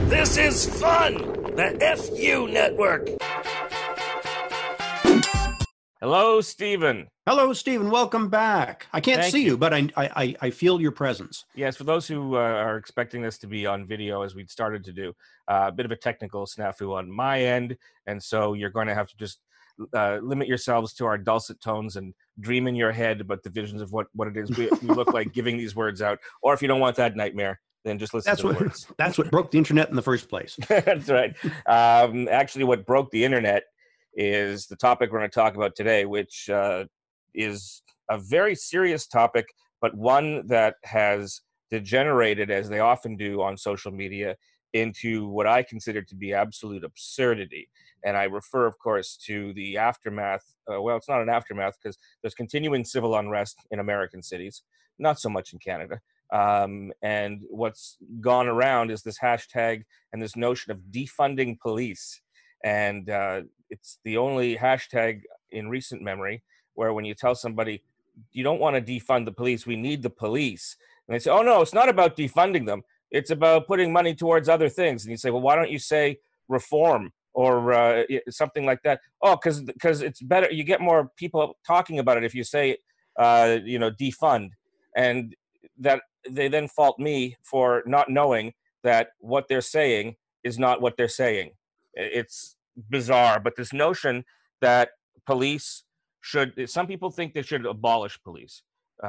This is fun! The FU Network! Hello, Stephen. Hello, Stephen. Welcome back. I can't see you, but I feel your presence. Yes, for those who are expecting this to be on video, as we'd started to do, a bit of a technical snafu on my end, and so you're going to have to just limit yourselves to our dulcet tones and dream in your head about the visions of what it is we look like giving these words out. Or if you don't want that nightmare, then just listen to the words. That's what broke the internet in the first place. That's right. Actually, what broke the internet is the topic we're going to talk about today, which is a very serious topic, but one that has degenerated, as they often do on social media, into what I consider to be absolute absurdity. And I refer, of course, to the aftermath. Well, it's not an aftermath because there's continuing civil unrest in American cities, not so much in Canada. And what's gone around is this hashtag and this notion of defunding police. And it's the only hashtag in recent memory where when you tell somebody, you don't want to defund the police, we need the police. And they say, oh, no, it's not about defunding them. It's about putting money towards other things. And you say, well, why don't you say reform or something like that? Oh, because it's better. You get more people talking about it if you say, defund. And that they then fault me for not knowing that what they're saying is not what they're saying. It's bizarre, but this notion that police some people think they should abolish police.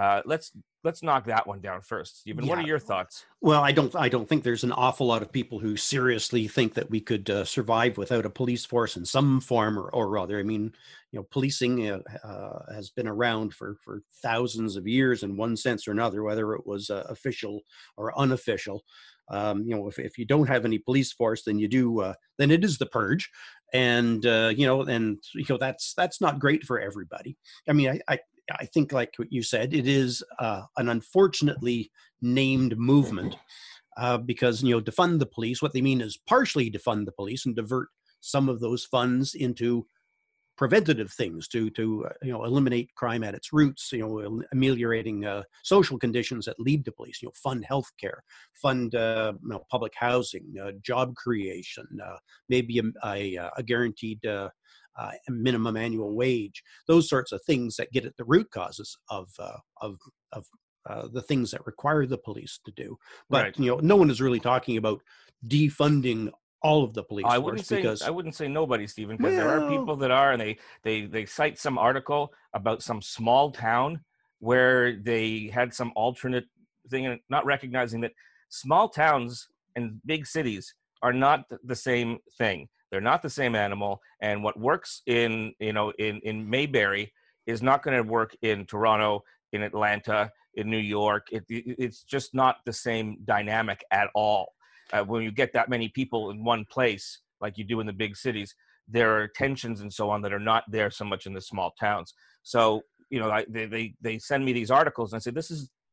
Let's knock that one down first. Stephen, What are your thoughts? Well, I don't think there's an awful lot of people who seriously think that we could survive without a police force in some form or other. I mean, policing has been around for thousands of years in one sense or another, whether it was official or unofficial. If you don't have any police force, then then it is the purge, and that's not great for everybody. I mean, I think, like what you said, it is an unfortunately named movement because defund the police. What they mean is partially defund the police and divert some of those funds into preventative things to eliminate crime at its roots, ameliorating social conditions that lead to police, fund healthcare, fund public housing, job creation, maybe a guaranteed minimum annual wage, those sorts of things that get at the root causes of the things that require the police to do. But right. No one is really talking about defunding all of the police I wouldn't say nobody, Stephen, because there are people that are, and they cite some article about some small town where they had some alternate thing, and not recognizing that small towns and big cities are not the same thing. They're not the same animal, and what works in Mayberry is not going to work in Toronto, in Atlanta, in New York. It's just not the same dynamic at all. When you get that many people in one place, like you do in the big cities, there are tensions and so on that are not there so much in the small towns. So, they send me these articles and I say, this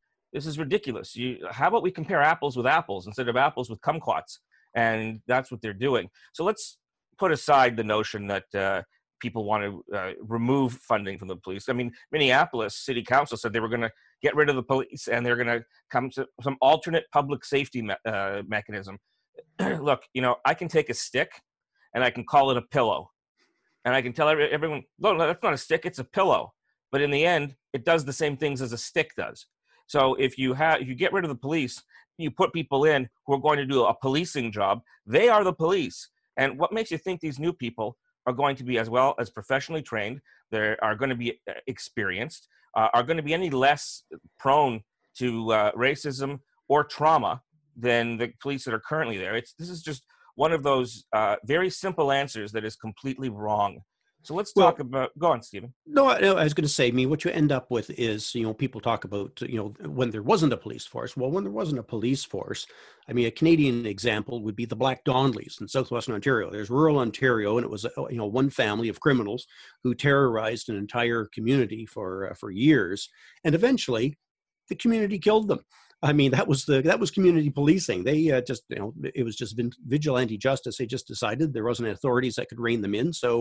is ridiculous. How about we compare apples with apples instead of apples with kumquats? And that's what they're doing. So let's put aside the notion that people want to remove funding from the police. I mean, Minneapolis City Council said they were going to get rid of the police and they're going to come to some alternate public safety mechanism. Look, I can take a stick and I can call it a pillow. And I can tell everyone, no, that's not a stick, it's a pillow. But in the end, it does the same things as a stick does. So if you get rid of the police, you put people in who are going to do a policing job, they are the police. And what makes you think these new people are going to be as well as professionally trained, they are going to be experienced, are going to be any less prone to racism or trauma than the police that are currently there? This is just one of those very simple answers that is completely wrong. So let's talk about, go on, Stephen. No, I was going to say, what you end up with is, people talk about, when there wasn't a police force. Well, when there wasn't a police force, a Canadian example would be the Black Donnellys in southwestern Ontario. There's rural Ontario, and it was, one family of criminals who terrorized an entire community for years. And eventually the community killed them. That was community policing. They it was just vigilante justice. They just decided there wasn't authorities that could rein them in. So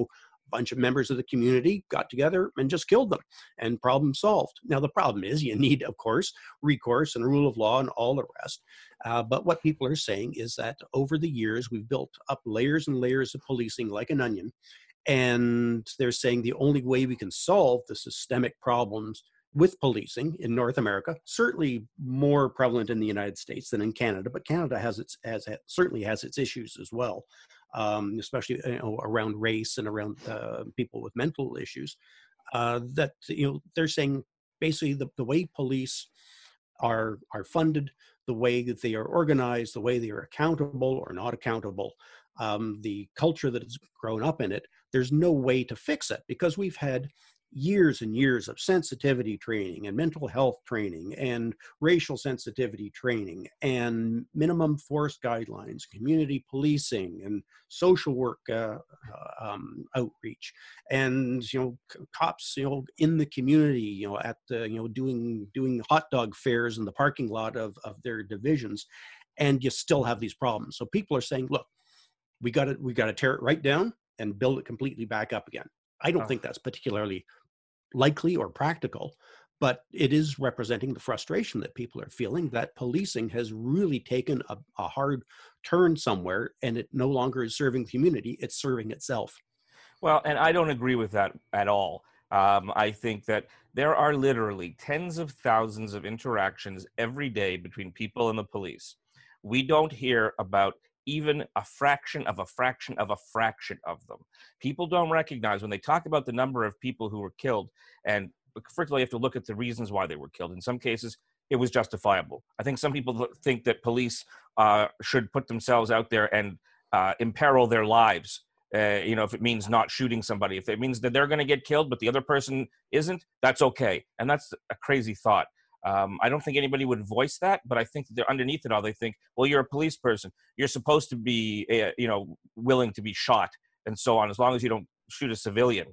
bunch of members of the community got together and just killed them, and problem solved. Now, the problem is you need, of course, recourse and rule of law and all the rest. But what people are saying is that over the years, we've built up layers and layers of policing like an onion. And they're saying the only way we can solve the systemic problems with policing in North America, certainly more prevalent in the United States than in Canada, but Canada certainly has its issues as well, especially around race and around people with mental issues. That they're saying basically the way police are funded, the way that they are organized, the way they are accountable or not accountable, the culture that has grown up in it, there's no way to fix it because we've had years and years of sensitivity training and mental health training and racial sensitivity training and minimum force guidelines, community policing and social work outreach, and cops in the community at doing hot dog fairs in the parking lot of their divisions, and you still have these problems. So people are saying, look, we got to tear it right down and build it completely back up again. I don't think that's particularly likely or practical, but it is representing the frustration that people are feeling that policing has really taken a hard turn somewhere, and it no longer is serving the community, it's serving itself. Well, and I don't agree with that at all. I think that there are literally tens of thousands of interactions every day between people and the police. We don't hear about even a fraction of a fraction of a fraction of them. People don't recognize when they talk about the number of people who were killed, and first of all, you have to look at the reasons why they were killed. In some cases, it was justifiable. I think some people think that police should put themselves out there and imperil their lives. If it means not shooting somebody, if it means that they're going to get killed, but the other person isn't, that's okay. And that's a crazy thought. I don't think anybody would voice that, but I think that they're underneath it all. They think, well, you're a police person. You're supposed to be, willing to be shot and so on, as long as you don't shoot a civilian.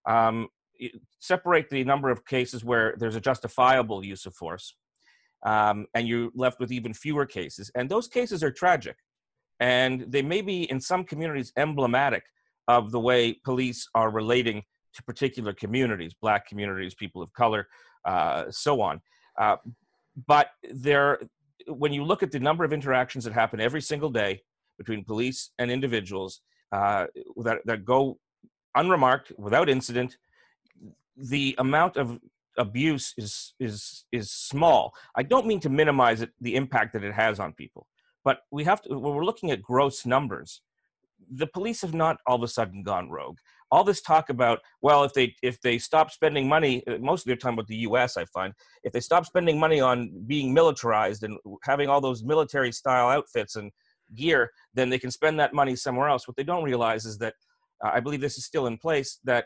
Separate the number of cases where there's a justifiable use of force, and you're left with even fewer cases. And those cases are tragic. And they may be, in some communities, emblematic of the way police are relating to particular communities, Black communities, people of color, so on. But when you look at the number of interactions that happen every single day between police and individuals that go unremarked, without incident, the amount of abuse is small. I don't mean to minimize the impact that it has on people, but when we're looking at gross numbers, the police have not all of a sudden gone rogue. All this talk about, well, if they stop spending money, mostly they're talking about the U.S., I find, if they stop spending money on being militarized and having all those military style outfits and gear, then they can spend that money somewhere else. What they don't realize is that, I believe this is still in place, that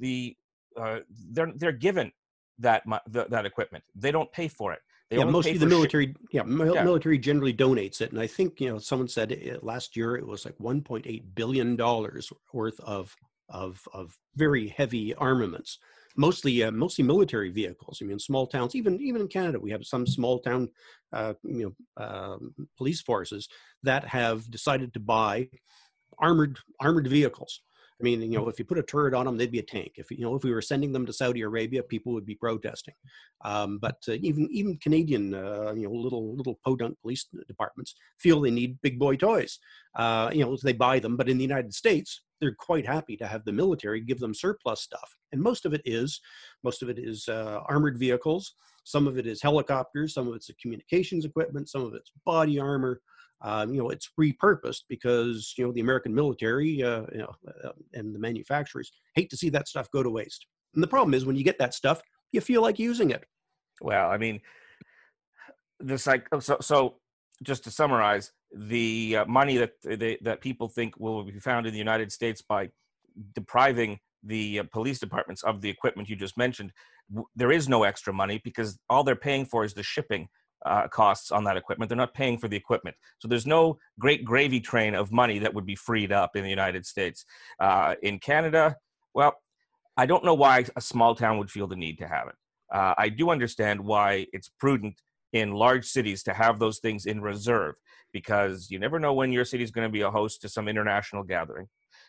they're given that equipment. They don't pay for it. Mostly the military. Military generally donates it, and I think someone said last year it was like $1.8 billion worth of very heavy armaments, mostly military vehicles. I mean, small towns, even in Canada, we have some small town police forces that have decided to buy armored vehicles. I mean, if you put a turret on them, they'd be a tank. If we were sending them to Saudi Arabia, people would be protesting. But even Canadian, little podunk police departments feel they need big boy toys. They buy them. But in the United States, they're quite happy to have the military give them surplus stuff. And most of it is armored vehicles. Some of it is helicopters. Some of it's communications equipment. Some of it's body armor. It's repurposed because the American military and the manufacturers hate to see that stuff go to waste. And the problem is when you get that stuff, you feel like using it. Well, I mean, so just to summarize, the money that people think will be found in the United States by depriving the police departments of the equipment you just mentioned, there is no extra money because all they're paying for is the shipping costs on that equipment. They're not paying for the equipment. So there's no great gravy train of money that would be freed up in the United States. In Canada, well, I don't know why a small town would feel the need to have it. I do understand why it's prudent in large cities to have those things in reserve, because you never know when your city is going to be a host to some international gathering.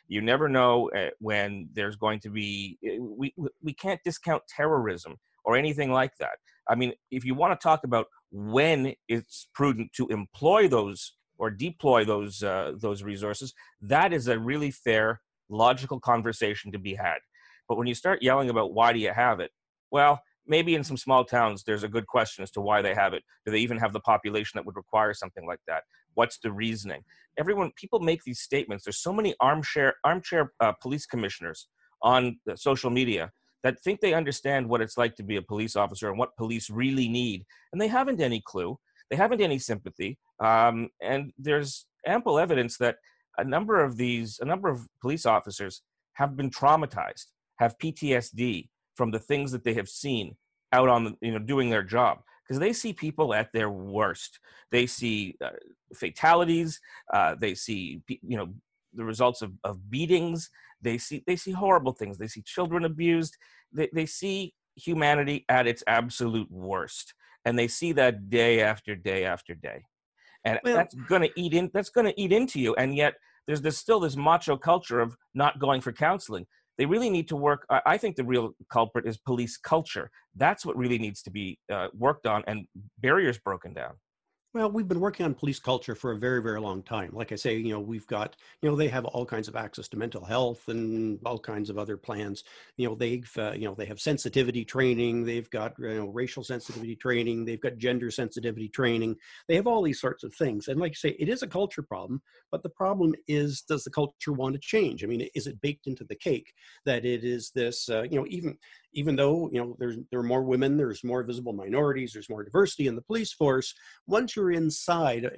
You never know when there's going to be. We can't discount terrorism or anything like that. I mean, if you want to talk about when it's prudent to employ those or deploy those resources, that is a really fair, logical conversation to be had. But when you start yelling about why do you have it, well, maybe in some small towns there's a good question as to why they have it. Do they even have the population that would require something like that? What's the reasoning? People make these statements. There's so many armchair police commissioners on social media that think they understand what it's like to be a police officer and what police really need, and they haven't any clue. They haven't any sympathy, and there's ample evidence that a number of police officers have been traumatized, have PTSD from the things that they have seen out on doing their job, because they see people at their worst. They see fatalities. They see the results of beatings. They see horrible things. They see children abused. They see humanity at its absolute worst, and they see that day after day after day, and that's going to eat into you. And yet there's still this macho culture of not going for counseling. They really need to work. I think the real culprit is police culture. That's what really needs to be worked on and barriers broken down. Well, we've been working on police culture for a very, very long time. Like I say, we've got, they have all kinds of access to mental health and all kinds of other plans. They have sensitivity training. They've got, racial sensitivity training. They've got gender sensitivity training. They have all these sorts of things. And like you say, it is a culture problem, but the problem is, does the culture want to change? I mean, is it baked into the cake that it is this, even though, there are more women, there's more visible minorities, there's more diversity in the police force. Once you're inside,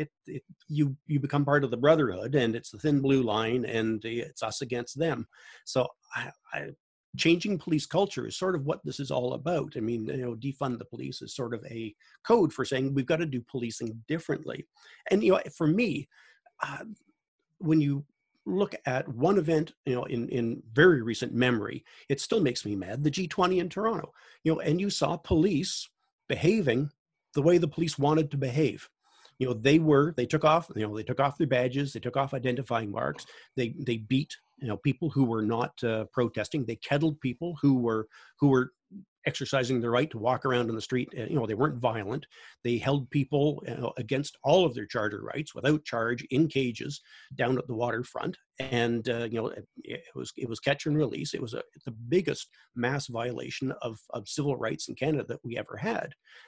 you become part of the brotherhood, and it's the thin blue line, and it's us against them. So changing police culture is sort of what this is all about. I mean, defund the police is sort of a code for saying we've got to do policing differently. And, for me, when you look at one event, in very recent memory, it still makes me mad, the G20 in Toronto, and you saw police behaving the way the police wanted to behave. They took off their badges, they took off identifying marks, they beat, people who were not protesting, they kettled people who were exercising their right to walk around in the street. They weren't violent. They held people against all of their charter rights without charge in cages down at the waterfront. And it was catch and release. It was the biggest mass violation of civil rights in Canada that we ever had.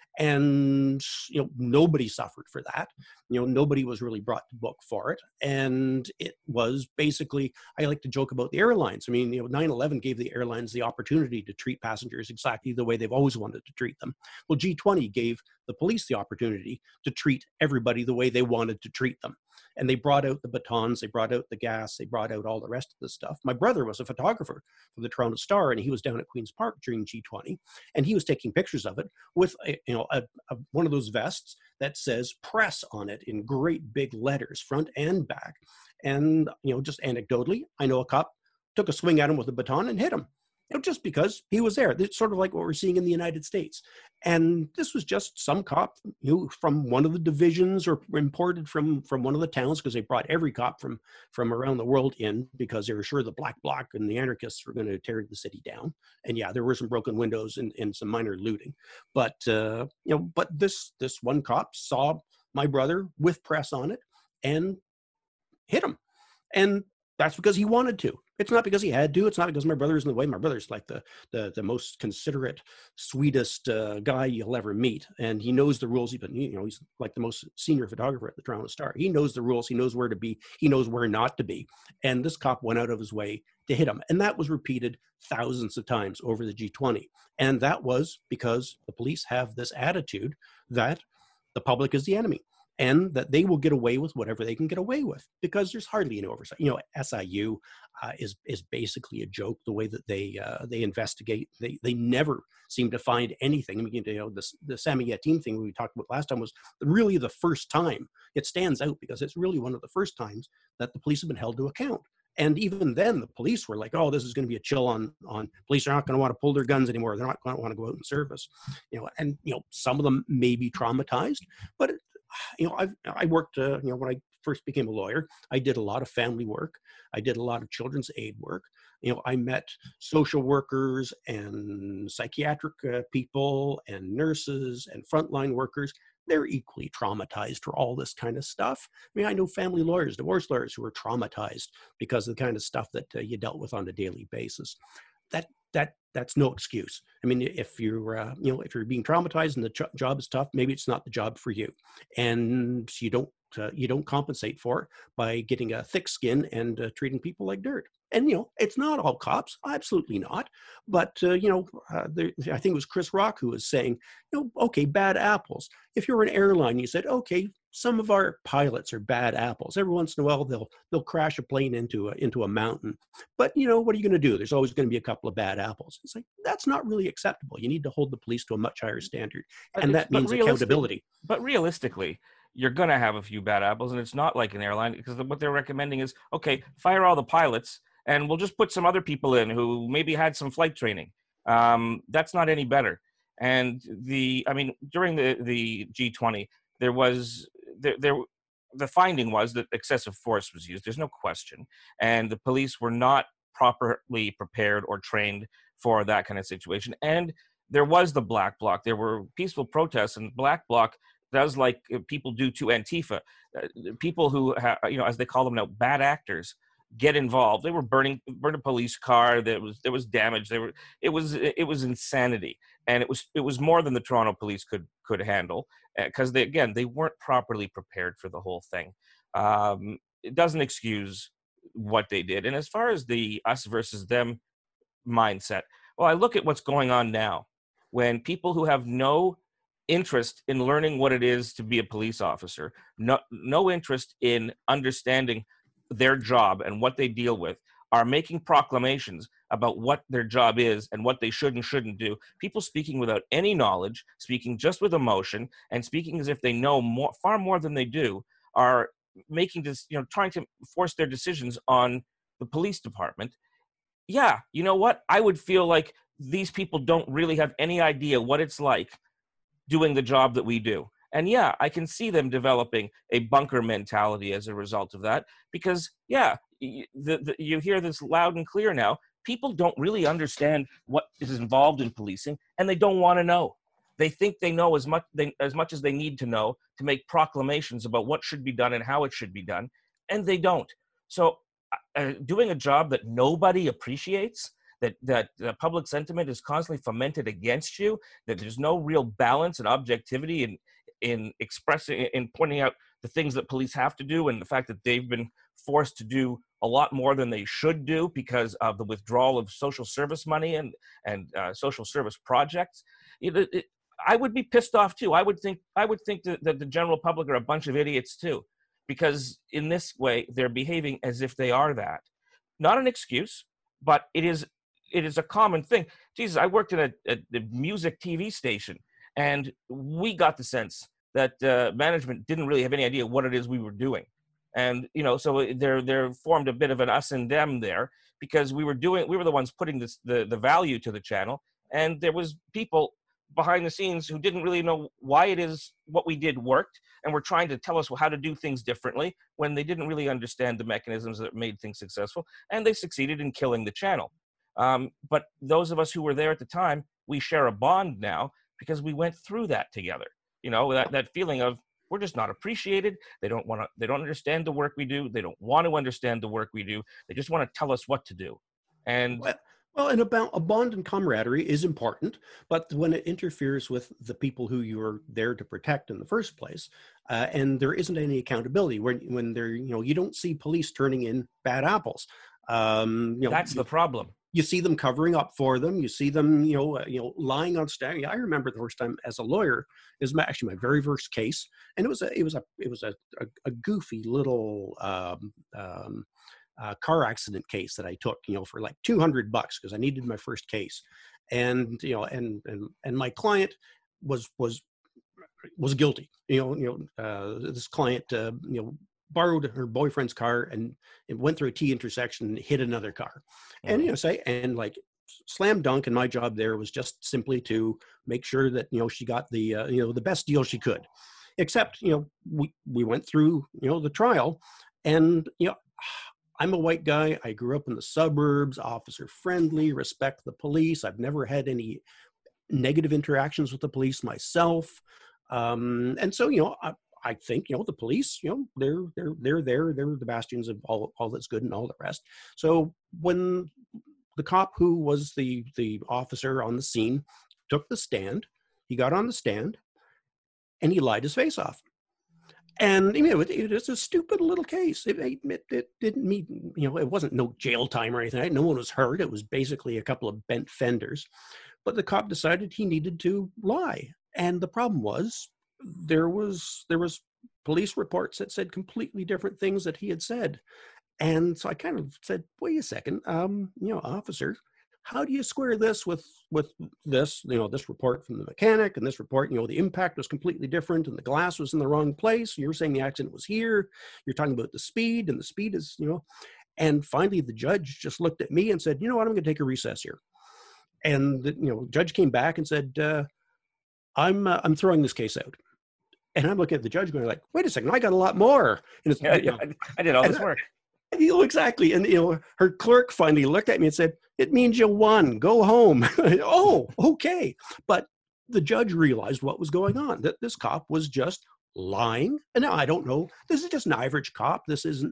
And nobody suffered for that. Nobody was really brought to book for it. And it was basically, I like to joke about the airlines. I mean, 9/11 gave the airlines the opportunity to treat passengers exactly the way they've always wanted to treat them. Well, G20 gave the police the opportunity to treat everybody the way they wanted to treat them. And they brought out the batons, they brought out the gas, they brought out all the rest of the stuff. My brother was a photographer for the Toronto Star, and he was down at Queen's Park during G20, and he was taking pictures of it with one of those vests that says press on it in great big letters, front and back. And, just anecdotally, I know a cop took a swing at him with a baton and hit him. Just because he was there. It's sort of like what we're seeing in the United States. And this was just some cop from one of the divisions or imported from one of the towns, because they brought every cop from around the world in because they were sure the Black Bloc and the anarchists were going to tear the city down. And yeah, there were some broken windows and some minor looting. But, but this one cop saw my brother with press on it and hit him. And that's because he wanted to. It's not because he had to. It's not because my brother's in the way. My brother's like the most considerate, sweetest guy you'll ever meet. And he knows the rules. He's like the most senior photographer at the Toronto Star. He knows the rules. He knows where to be. He knows where not to be. And this cop went out of his way to hit him. And that was repeated thousands of times over the G20. And that was because the police have this attitude that the public is the enemy, and that they will get away with whatever they can get away with because there's hardly any oversight. SIU is basically a joke. The way that they investigate, they never seem to find anything. I mean, the Sami Yatim thing we talked about last time was really the first time. It stands out because it's really one of the first times that the police have been held to account. And even then, the police were like, "Oh, this is going to be a chill on police are not going to want to pull their guns anymore. They're not going to want to go out in service." And some of them may be traumatized, but I worked, when I first became a lawyer, I did a lot of family work. I did a lot of children's aid work. I met social workers and psychiatric people and nurses and frontline workers. They're equally traumatized for all this kind of stuff. I mean, I know family lawyers, divorce lawyers who are traumatized because of the kind of stuff that you dealt with on a daily basis. That's no excuse. I mean, if you're if you're being traumatized and the job is tough, maybe it's not the job for you, and you don't compensate for it by getting a thick skin and treating people like dirt. And it's not all cops, absolutely not. But I think it was Chris Rock who was saying, okay, bad apples. If you're an airline, you said, okay, some of our pilots are bad apples. Every once in a while, they'll crash a plane into a mountain. But what are you going to do? There's always going to be a couple of bad apples. It's like, that's not really acceptable. You need to hold the police to a much higher standard, and that means accountability. But realistically, you're going to have a few bad apples, and it's not like an airline, because what they're recommending is, okay, fire all the pilots, and we'll just put some other people in who maybe had some flight training. That's not any better. And during the G20, the finding was that excessive force was used. There's no question. And the police were not properly prepared or trained for that kind of situation. And there was the black bloc. There were peaceful protests, and black bloc does like people do to Antifa. People who, as they call them now, bad actors, get involved. They were burned a police car. There was damage. It was insanity, and it was more than the Toronto police could handle, because they weren't properly prepared for the whole thing. It doesn't excuse what they did. And as far as the us versus them mindset, well, I look at what's going on now, when people who have no interest in learning what it is to be a police officer, no interest in understanding their job and what they deal with, are making proclamations about what their job is and what they should and shouldn't do. People speaking without any knowledge, speaking just with emotion, and speaking as if they know far more than they do, are making this, trying to force their decisions on the police department. Yeah, you know what? I would feel like these people don't really have any idea what it's like doing the job that we do. And yeah, I can see them developing a bunker mentality as a result of that, because you hear this loud and clear now. People don't really understand what is involved in policing, and they don't want to know. They think they know as much as they need to know to make proclamations about what should be done and how it should be done, and they don't. So doing a job that nobody appreciates, that public sentiment is constantly fomented against you, that there's no real balance and objectivity in expressing, in pointing out the things that police have to do, and the fact that they've been forced to do a lot more than they should do because of the withdrawal of social service money and social service projects. I would be pissed off too. I would think that the general public are a bunch of idiots too, because in this way they're behaving as if they are that. Not an excuse, but it is a common thing. Jesus, I worked in a music TV station, and we got the sense that management didn't really have any idea what it is we were doing. And, so there formed a bit of an us and them there, because we were the ones putting the value to the channel. And there was people behind the scenes who didn't really know why it is what we did worked, and were trying to tell us how to do things differently, when they didn't really understand the mechanisms that made things successful. And they succeeded in killing the channel. But those of us who were there at the time, we share a bond now, because we went through that together. That feeling of, we're just not appreciated. They don't understand the work we do. They don't want to understand the work we do. They just want to tell us what to do. And well, and about a bond and camaraderie is important, but when it interferes with the people who you're there to protect in the first place, and there isn't any accountability when they're, you don't see police turning in bad apples. That's the problem. You see them covering up for them. You see them, lying on stand. I remember the first time as a lawyer, it was actually my very first case, and it was a goofy little car accident case that I took, for like $200 because I needed my first case, and and my client was guilty. This client borrowed her boyfriend's car and it went through a T intersection and hit another car. And like slam dunk. And my job there was just simply to make sure that, she got the best deal she could. except, we went through, the trial, and, I'm a white guy. I grew up in the suburbs, officer friendly, respect the police. I've never had any negative interactions with the police myself. And so, I think, the police, they're there. They're the bastions of all that's good and all the rest. So when the cop who was the officer on the scene took the stand, he got on the stand and he lied his face off. And it was a stupid little case. It didn't mean, it wasn't no jail time or anything. No one was hurt. It was basically a couple of bent fenders. But the cop decided he needed to lie. And the problem was there was police reports that said completely different things that he had said. And so I kind of said, wait a second, officer, how do you square this with this, this report from the mechanic and this report, the impact was completely different and the glass was in the wrong place. You're saying the accident was here. You're talking about the speed, and the speed is, and finally the judge just looked at me and said, you know what, I'm going to take a recess here. And the judge came back and said, I'm throwing this case out. And I'm looking at the judge going like, wait a second, I got a lot more. And it's, I did all this work. Exactly. And, her clerk finally looked at me and said, it means you won. Go home. Oh, okay. But the judge realized what was going on, that this cop was just lying. And now I don't know. This is just an average cop. This isn't,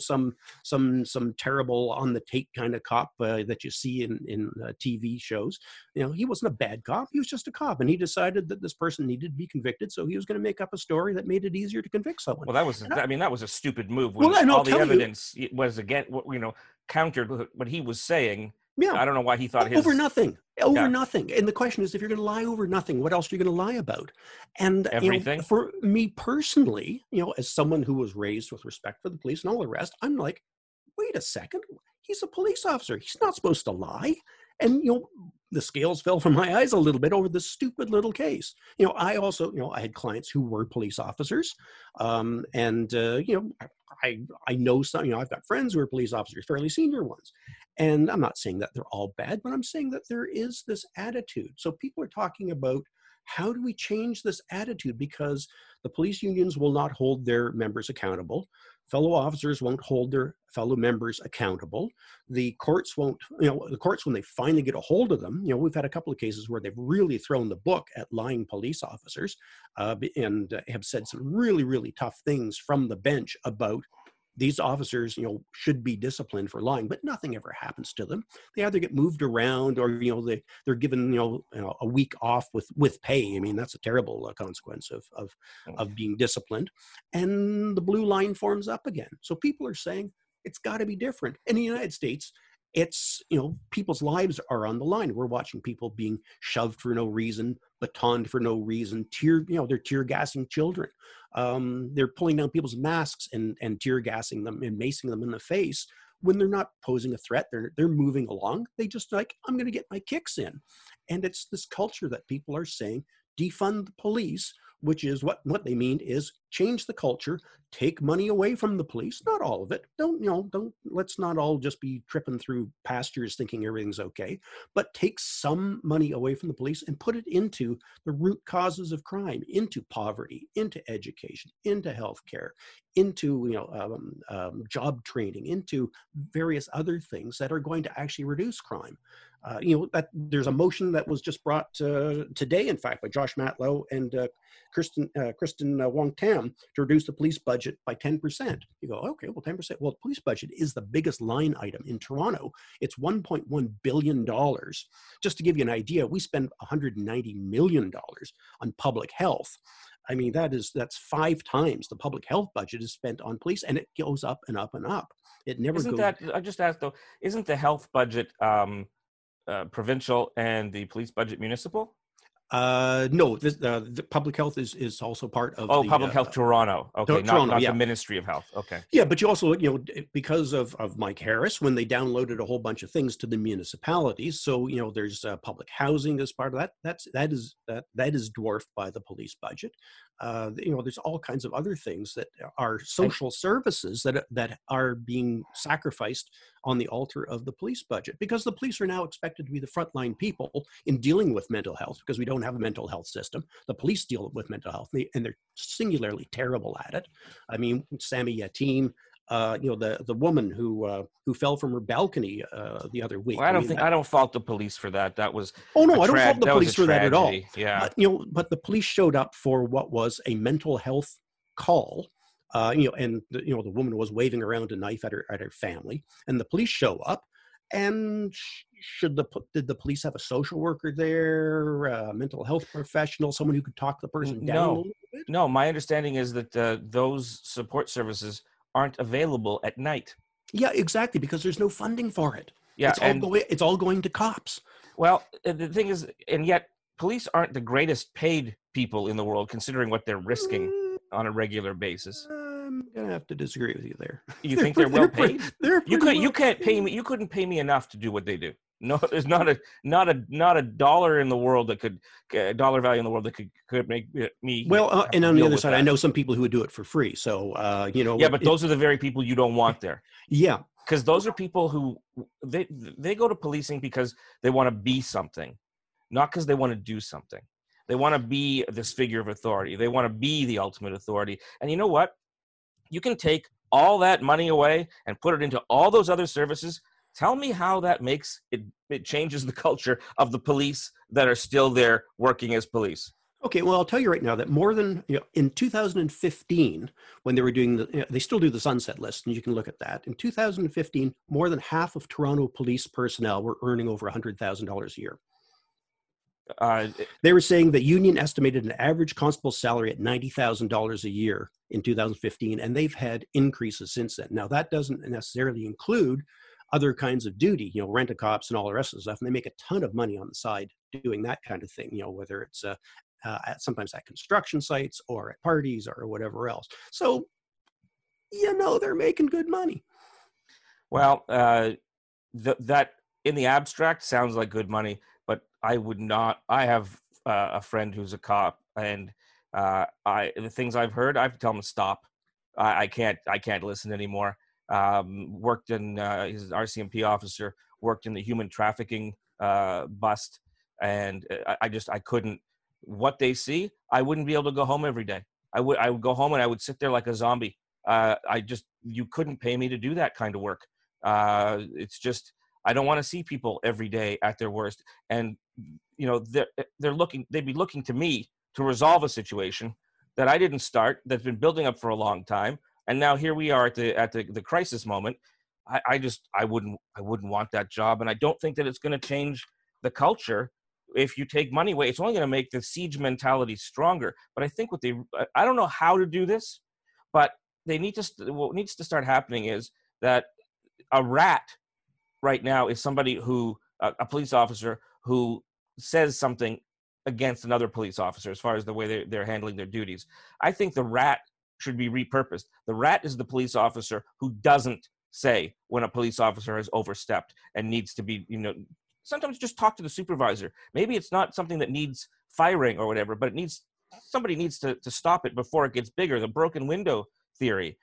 some terrible on the tape kind of cop that you see in TV shows. He wasn't a bad cop. He was just a cop, and he decided that this person needed to be convicted. So he was going to make up a story that made it easier to convict someone. Well, that was a stupid move. When all the evidence was again, countered what he was saying. Yeah. I don't know why he thought over nothing. And the question is, if you're going to lie over nothing, what else are you going to lie about? And everything. For me personally, as someone who was raised with respect for the police and all the rest, I'm like, wait a second, he's a police officer. He's not supposed to lie. And, the scales fell from my eyes a little bit over this stupid little case. I also, I had clients who were police officers. I know some, I've got friends who are police officers, fairly senior ones. And I'm not saying that they're all bad, but I'm saying that there is this attitude. So people are talking about, how do we change this attitude? Because the police unions will not hold their members accountable. Fellow officers won't hold their fellow members accountable. The courts won't, the courts, when they finally get a hold of them, we've had a couple of cases where they've really thrown the book at lying police officers and have said some really, really tough things from the bench about these officers, should be disciplined for lying, but nothing ever happens to them. They either get moved around or, they're given, a week off with pay. I mean, that's a terrible consequence of being disciplined. And the blue line forms up again. So people are saying it's got to be different. In the United States, it's, people's lives are on the line. We're watching people being shoved for no reason, batoned for no reason, they're tear gassing children. They're pulling down people's masks and tear gassing them and macing them in the face when they're not posing a threat. They're moving along. They just like, I'm going to get my kicks in. And it's this culture that people are saying, defund the police, which is what they mean is change the culture, take money away from the police, not all of it. Let's not all just be tripping through pastures thinking everything's okay, but take some money away from the police and put it into the root causes of crime, into poverty, into education, into healthcare, into job training, into various other things that are going to actually reduce crime. That there's a motion that was just brought today, in fact, by Josh Matlow and Kristen Wong Tam to reduce the police budget by 10%. You go, okay, well, 10%. Well, the police budget is the biggest line item in Toronto. It's $1.1 billion. Just to give you an idea, we spend $190 million on public health. I mean, that's 5 times the public health budget is spent on police, and it goes up and up and up. It never goes. I just asked though, isn't the health budget provincial and the police budget municipal? No, the public health is also part of Public Health Toronto. Okay, Toronto, not the Ministry of Health. Okay. Yeah, but you also, because of Mike Harris, when they downloaded a whole bunch of things to the municipalities, so there's public housing as part of that. That is dwarfed by the police budget. There's all kinds of other things that are And social services that are being sacrificed on the altar of the police budget, because the police are now expected to be the frontline people in dealing with mental health, because we don't have a mental health system. The police deal with mental health, and they're singularly terrible at it. I mean, Sami Yatim, the woman who fell from her balcony the other week. well, I mean, I don't fault the police for that. That was oh no, I don't fault the that was a police for that at all. tragedy. Yeah. But the police showed up for what was a mental health call. And the woman was waving around a knife at her family, and the police show up. And did the police have a social worker there, a mental health professional, someone who could talk the person down a No, little bit? no. My understanding is that those support services aren't available at night. Yeah, exactly, because there's no funding for it. Yeah, It's all going to cops. well, the thing is, and yet police aren't the greatest paid people in the world, considering what they're risking on a regular basis. I'm gonna have to disagree with you there. You think they're well paid? You can't pay paid. me. You couldn't pay me enough to do what they do. No, there's not a dollar in the world that could dollar value in the world that could make me. Well, and on the deal other with side, I that. know some people who would do it for free. So, Yeah, but those are the very people you don't want there, yeah, because those are people who they go to policing because they want to be something, not because they want to do something. They want to be this figure of authority. They want to be the ultimate authority. And you know what? You can take all that money away and put it into all those other services. Tell me how that makes it changes the culture of the police that are still there working as police. okay. Well, I'll tell you right now that more than in 2015, when they were doing they still do the sunset list, and you can look at that. In 2015, more than half of Toronto police personnel were earning over $100,000 a year. Uh, They were saying the union estimated an average constable's salary at $90,000 a year in 2015, and they've had increases since then. Now, that doesn't necessarily include other kinds of duty, rent-a-cops and all the rest of the stuff, and they make a ton of money on the side doing that kind of thing, whether it's sometimes at construction sites or at parties or whatever else. So, they're making good money. well, that in the abstract sounds like good money, but I would not. I have a friend who's a cop, and the things I've heard, I have to tell him to stop. I can't listen anymore. Worked in he's an RCMP officer. Worked in the human trafficking bust, and I couldn't. What they see, I wouldn't be able to go home every day. I would go home and I would sit there like a zombie. You couldn't pay me to do that kind of work. It's just, I don't want to see people every day at their worst. And, they'd be looking to me to resolve a situation that I didn't start, that's been building up for a long time. And now here we are at the crisis moment. I wouldn't want that job. And I don't think that it's going to change the culture. If you take money away, it's only going to make the siege mentality stronger. But I think I don't know how to do this, but what needs to start happening is that a rat right now is somebody who, a police officer who says something against another police officer as far as the way they're handling their duties. I think the rat should be repurposed. The rat is the police officer who doesn't say when a police officer has overstepped and needs to be, sometimes just talk to the supervisor. Maybe it's not something that needs firing or whatever, but somebody needs to stop it before it gets bigger. The broken window theory.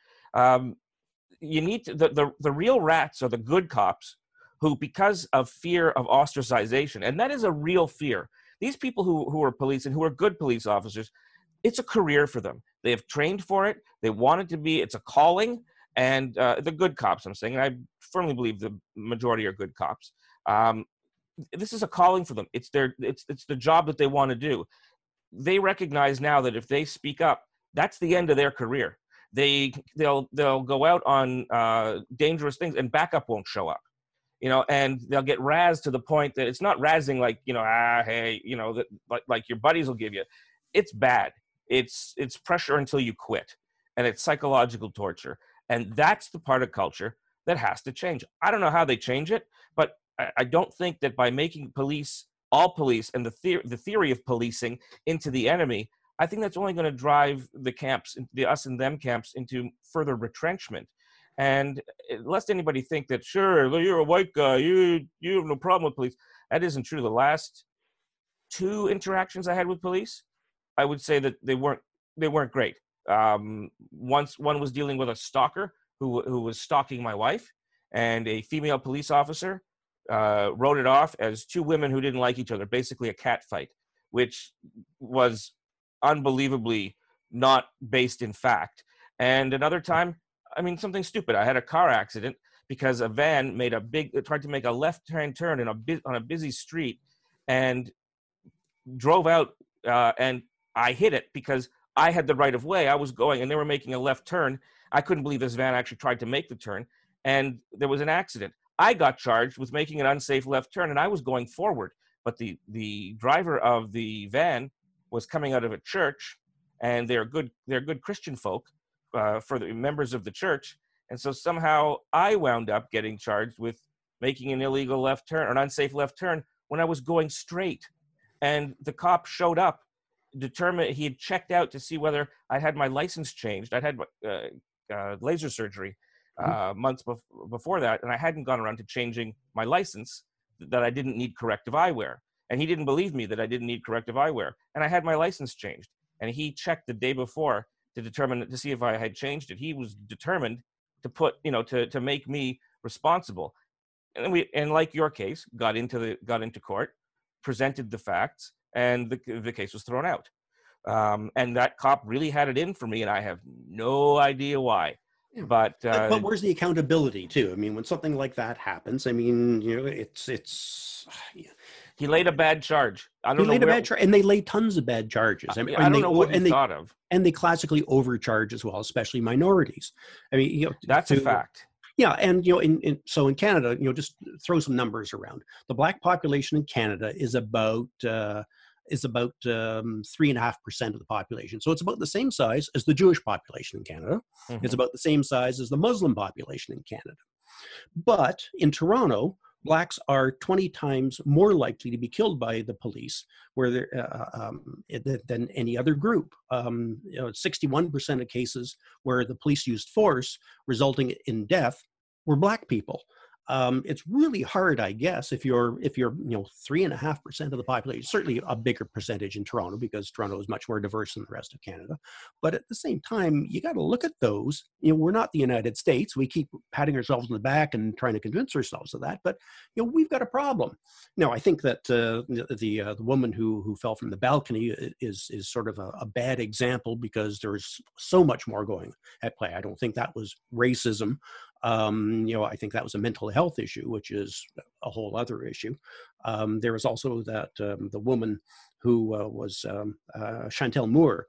You need to, the real rats are the good cops who, because of fear of ostracization, and that is a real fear. These people who are police and who are good police officers, it's a career for them. They have trained for it. They want it to be, it's a calling. And the good cops, I'm saying, and I firmly believe the majority are good cops. This is a calling for them. It's the job that they want to do. They recognize now that if they speak up, that's the end of their career. They'll go out on dangerous things, and backup won't show up. And they'll get razzed to the point that it's not razzing like, hey, that like your buddies will give you. It's bad. It's pressure until you quit, and it's psychological torture. And that's the part of culture that has to change. I don't know how they change it, but I don't think that by making all police, and the theory of policing into the enemy, I think that's only going to drive the camps, the us and them camps, into further retrenchment. And lest anybody think that, sure, you're a white guy, you have no problem with police. That isn't true. The last 2 interactions I had with police, I would say that they weren't they weren't great. Once one was dealing with a stalker who was stalking my wife, and a female police officer wrote it off as two women who didn't like each other, basically a cat fight, which was unbelievably not based in fact. And another time, I mean, something stupid. I had a car accident because a van tried to make a left-hand turn on a busy street, and drove out, and I hit it because I had the right of way. I was going, and they were making a left turn. I couldn't believe this van actually tried to make the turn, and there was an accident. I got charged with making an unsafe left turn, and I was going forward, but the driver of the van was coming out of a church, and they're good Christian folk, for the members of the church, and so somehow I wound up getting charged with making an illegal left turn or an unsafe left turn when I was going straight. And the cop showed up, determined he had checked out to see whether I had my license changed. I'd had laser surgery months before that, and I hadn't gone around to changing my license, that I didn't need corrective eyewear. And he didn't believe me that I didn't need corrective eyewear. And I had my license changed. And he checked the day before to see if I had changed it. He was determined to put, to make me responsible. And like your case, got into court, presented the facts, and the case was thrown out. And that cop really had it in for me, and I have no idea why. Yeah. But where's the accountability too? I mean, when something like that happens, I mean, it's. He laid a bad charge. A bad charge, and they lay tons of bad charges. I mean, I don't know what he thought of. And they classically overcharge as well, especially minorities. I mean, that's a fact. Yeah, and in Canada, just throw some numbers around. The Black population in Canada is about 3.5% of the population. So it's about the same size as the Jewish population in Canada. Mm-hmm. It's about the same size as the Muslim population in Canada. But in Toronto, Blacks are 20 times more likely to be killed by the police than any other group. 61% of cases where the police used force resulting in death were Black people. It's really hard, I guess, if you're 3.5% of the population, certainly a bigger percentage in Toronto because Toronto is much more diverse than the rest of Canada. But at the same time, you got to look at those. We're not the United States. We keep patting ourselves on the back and trying to convince ourselves of that. But we've got a problem. Now, I think that the woman who fell from the balcony is sort of a bad example because there's so much more going at play. I don't think that was racism. I think that was a mental health issue, which is a whole other issue. There was also that the woman who was Chantel Moore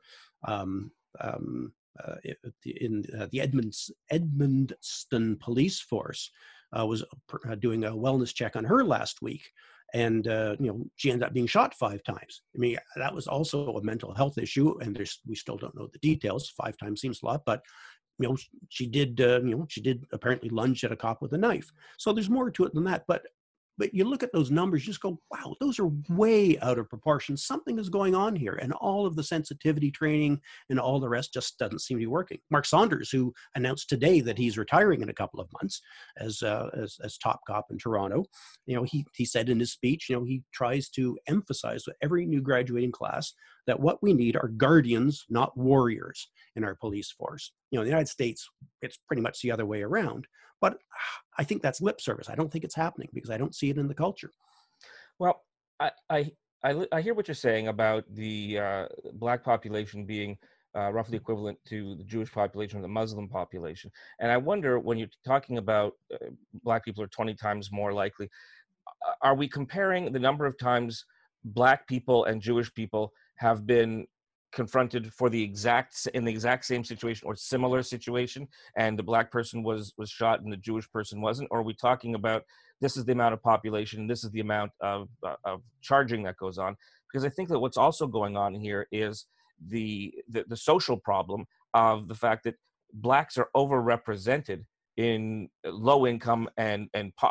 in the Edmundston police force was doing a wellness check on her last week. And, she ended up being shot 5 times. I mean, that was also a mental health issue. And we still don't know the details. 5 times seems a lot, but she did apparently lunge at a cop with a knife. So there's more to it than that. But you look at those numbers, you just go, wow, those are way out of proportion. Something is going on here. And all of the sensitivity training and all the rest just doesn't seem to be working. Mark Saunders, who announced today that he's retiring in a couple of months as top cop in Toronto, he said in his speech, he tries to emphasize with every new graduating class that what we need are guardians, not warriors in our police force. In the United States, it's pretty much the other way around. But I think that's lip service. I don't think it's happening because I don't see it in the culture. Well, I hear what you're saying about the Black population being roughly equivalent to the Jewish population or the Muslim population. And I wonder, when you're talking about Black people are 20 times more likely, are we comparing the number of times Black people and Jewish people have been confronted in the exact same situation or similar situation, and the Black person was shot and the Jewish person wasn't? Or are we talking about this is the amount of population, this is the amount of charging that goes on? Because I think that what's also going on here is the social problem of the fact that Blacks are overrepresented in low income and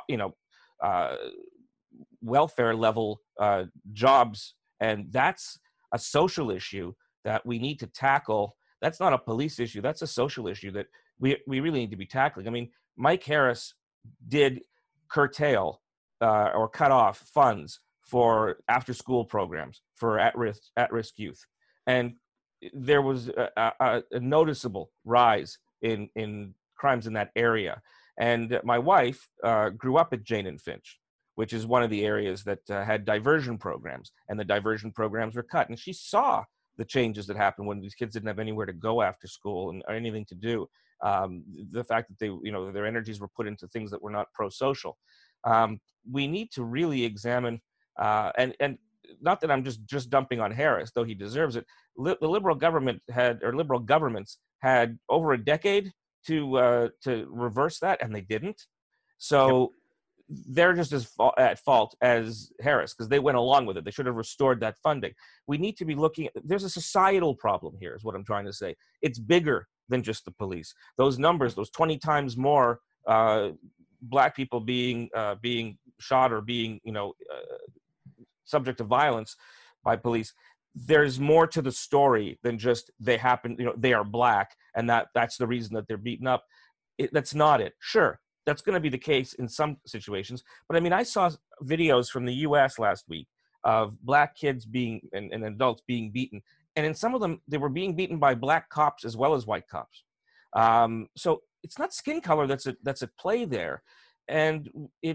welfare level jobs, and that's a social issue that we need to tackle. That's not a police issue. That's a social issue that we really need to be tackling. I mean, Mike Harris did curtail or cut off funds for after-school programs for at-risk youth. And there was a noticeable rise in crimes in that area. And my wife grew up at Jane and Finch, which is one of the areas that had diversion programs, and the diversion programs were cut. And she saw the changes that happened when these kids didn't have anywhere to go after school or anything to do. The fact that their energies were put into things that were not pro-social. We need to really examine, and not that I'm just dumping on Harris, though he deserves it. The liberal governments had over a decade to reverse that, and they didn't. So they're just as at fault as Harris, because they went along with it. They should have restored that funding. We need to be looking at, there's a societal problem here, is what I'm trying to say. It's bigger than just the police. Those numbers, those 20 times more Black people being shot or being subject to violence by police. There's more to the story than just they are Black and that's the reason that they're beaten up. That's not it. Sure, that's going to be the case in some situations, but I mean, I saw videos from the U.S. last week of Black kids and adults being beaten, and in some of them they were being beaten by Black cops as well as white cops. So it's not skin color that's at play there, and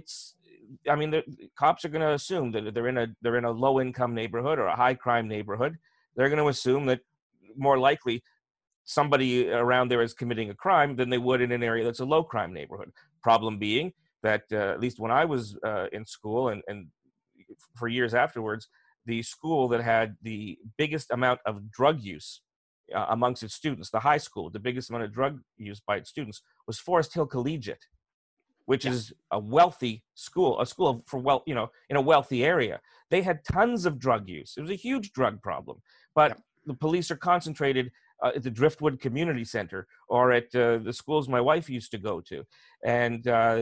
the cops are going to assume that they're in a low income neighborhood or a high crime neighborhood. They're going to assume that more likely somebody around there is committing a crime than they would in an area that's a low crime neighborhood. Problem being that at least when I was in school and for years afterwards, the school that had the biggest amount of drug use amongst its students, the high school, the biggest amount of drug use by its students, was Forest Hill Collegiate, which is a wealthy school, in a wealthy area. They had tons of drug use. It was a huge drug problem, but the police are concentrated at the Driftwood Community Center or at the schools my wife used to go to. And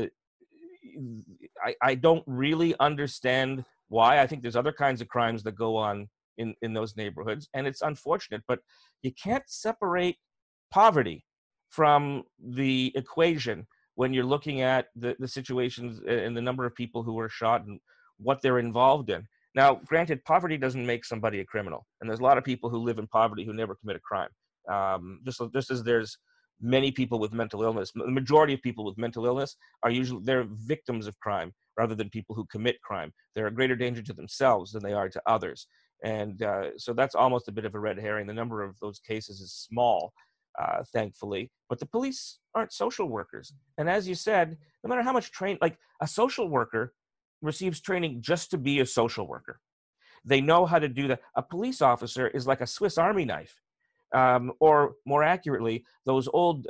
I don't really understand why. I think there's other kinds of crimes that go on in those neighborhoods, and it's unfortunate, but you can't separate poverty from the equation when you're looking at the situations and the number of people who were shot and what they're involved in. Now, granted, poverty doesn't make somebody a criminal, and there's a lot of people who live in poverty who never commit a crime. Just as there's many people with mental illness, the majority of people with mental illness they're victims of crime rather than people who commit crime. They're a greater danger to themselves than they are to others. And so that's almost a bit of a red herring. The number of those cases is small, thankfully, but the police aren't social workers. And as you said, no matter how much like a social worker receives training just to be a social worker. They know how to do that. A police officer is like a Swiss Army knife. Or more accurately, those old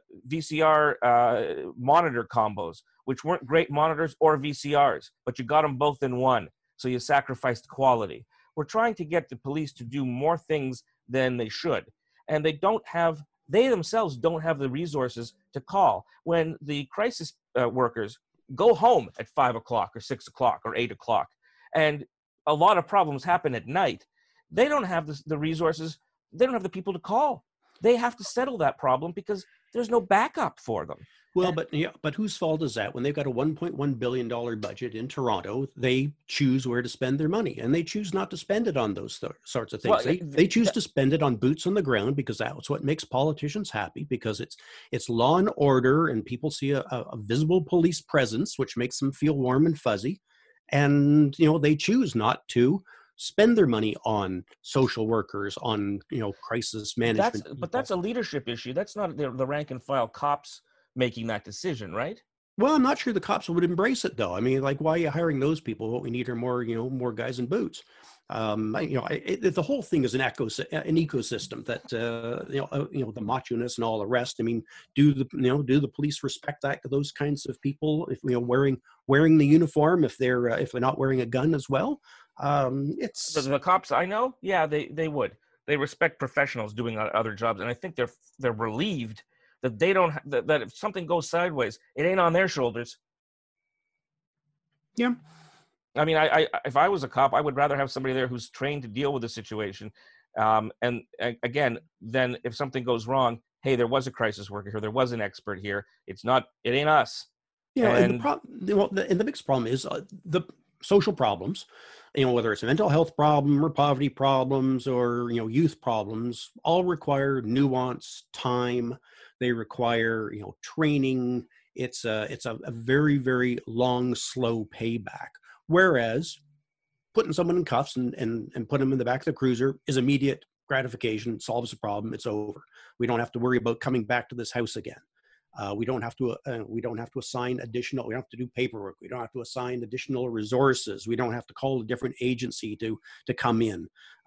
VCR monitor combos, which weren't great monitors or VCRs, but you got them both in one, so you sacrificed quality. We're trying to get the police to do more things than they should, and they themselves don't have the resources to call. When the crisis workers go home at 5 o'clock or 6 o'clock or 8 o'clock, and a lot of problems happen at night, they don't have the resources. They don't have the people to call. They have to settle that problem because there's no backup for them. Well, but whose fault is that? When they've got a $1.1 billion budget in Toronto, they choose where to spend their money, and they choose not to spend it on those sorts of things. Well, they choose to spend it on boots on the ground because that's what makes politicians happy, because it's law and order, and people see a visible police presence, which makes them feel warm and fuzzy. And, they choose not to spend their money on social workers, on, crisis management. But that's a leadership issue. That's not the rank and file cops making that decision, right? Well, I'm not sure the cops would embrace it, though. I mean, like, why are you hiring those people? What we need are more guys in boots. The whole thing is an ecosystem that, the macho-ness and all the rest. I mean, do the police respect those kinds of people? If, wearing the uniform, if they're not wearing a gun as well? It's the cops I know. Yeah, they would. They respect professionals doing other jobs, and I think they're relieved that they don't that if something goes sideways, it ain't on their shoulders. Yeah. I mean, I if I was a cop, I would rather have somebody there who's trained to deal with the situation. And again, then if something goes wrong, hey, there was a crisis worker here, there was an expert here. It ain't us. Yeah, and the biggest problem is social problems, whether it's a mental health problem or poverty problems or, youth problems, all require nuance, time. They require, training. It's a very, very long, slow payback. Whereas putting someone in cuffs and put them in the back of the cruiser is immediate gratification, solves the problem, it's over. We don't have to worry about coming back to this house again. We don't have to assign additional, we don't have to do paperwork. We don't have to assign additional resources. We don't have to call a different agency to come in.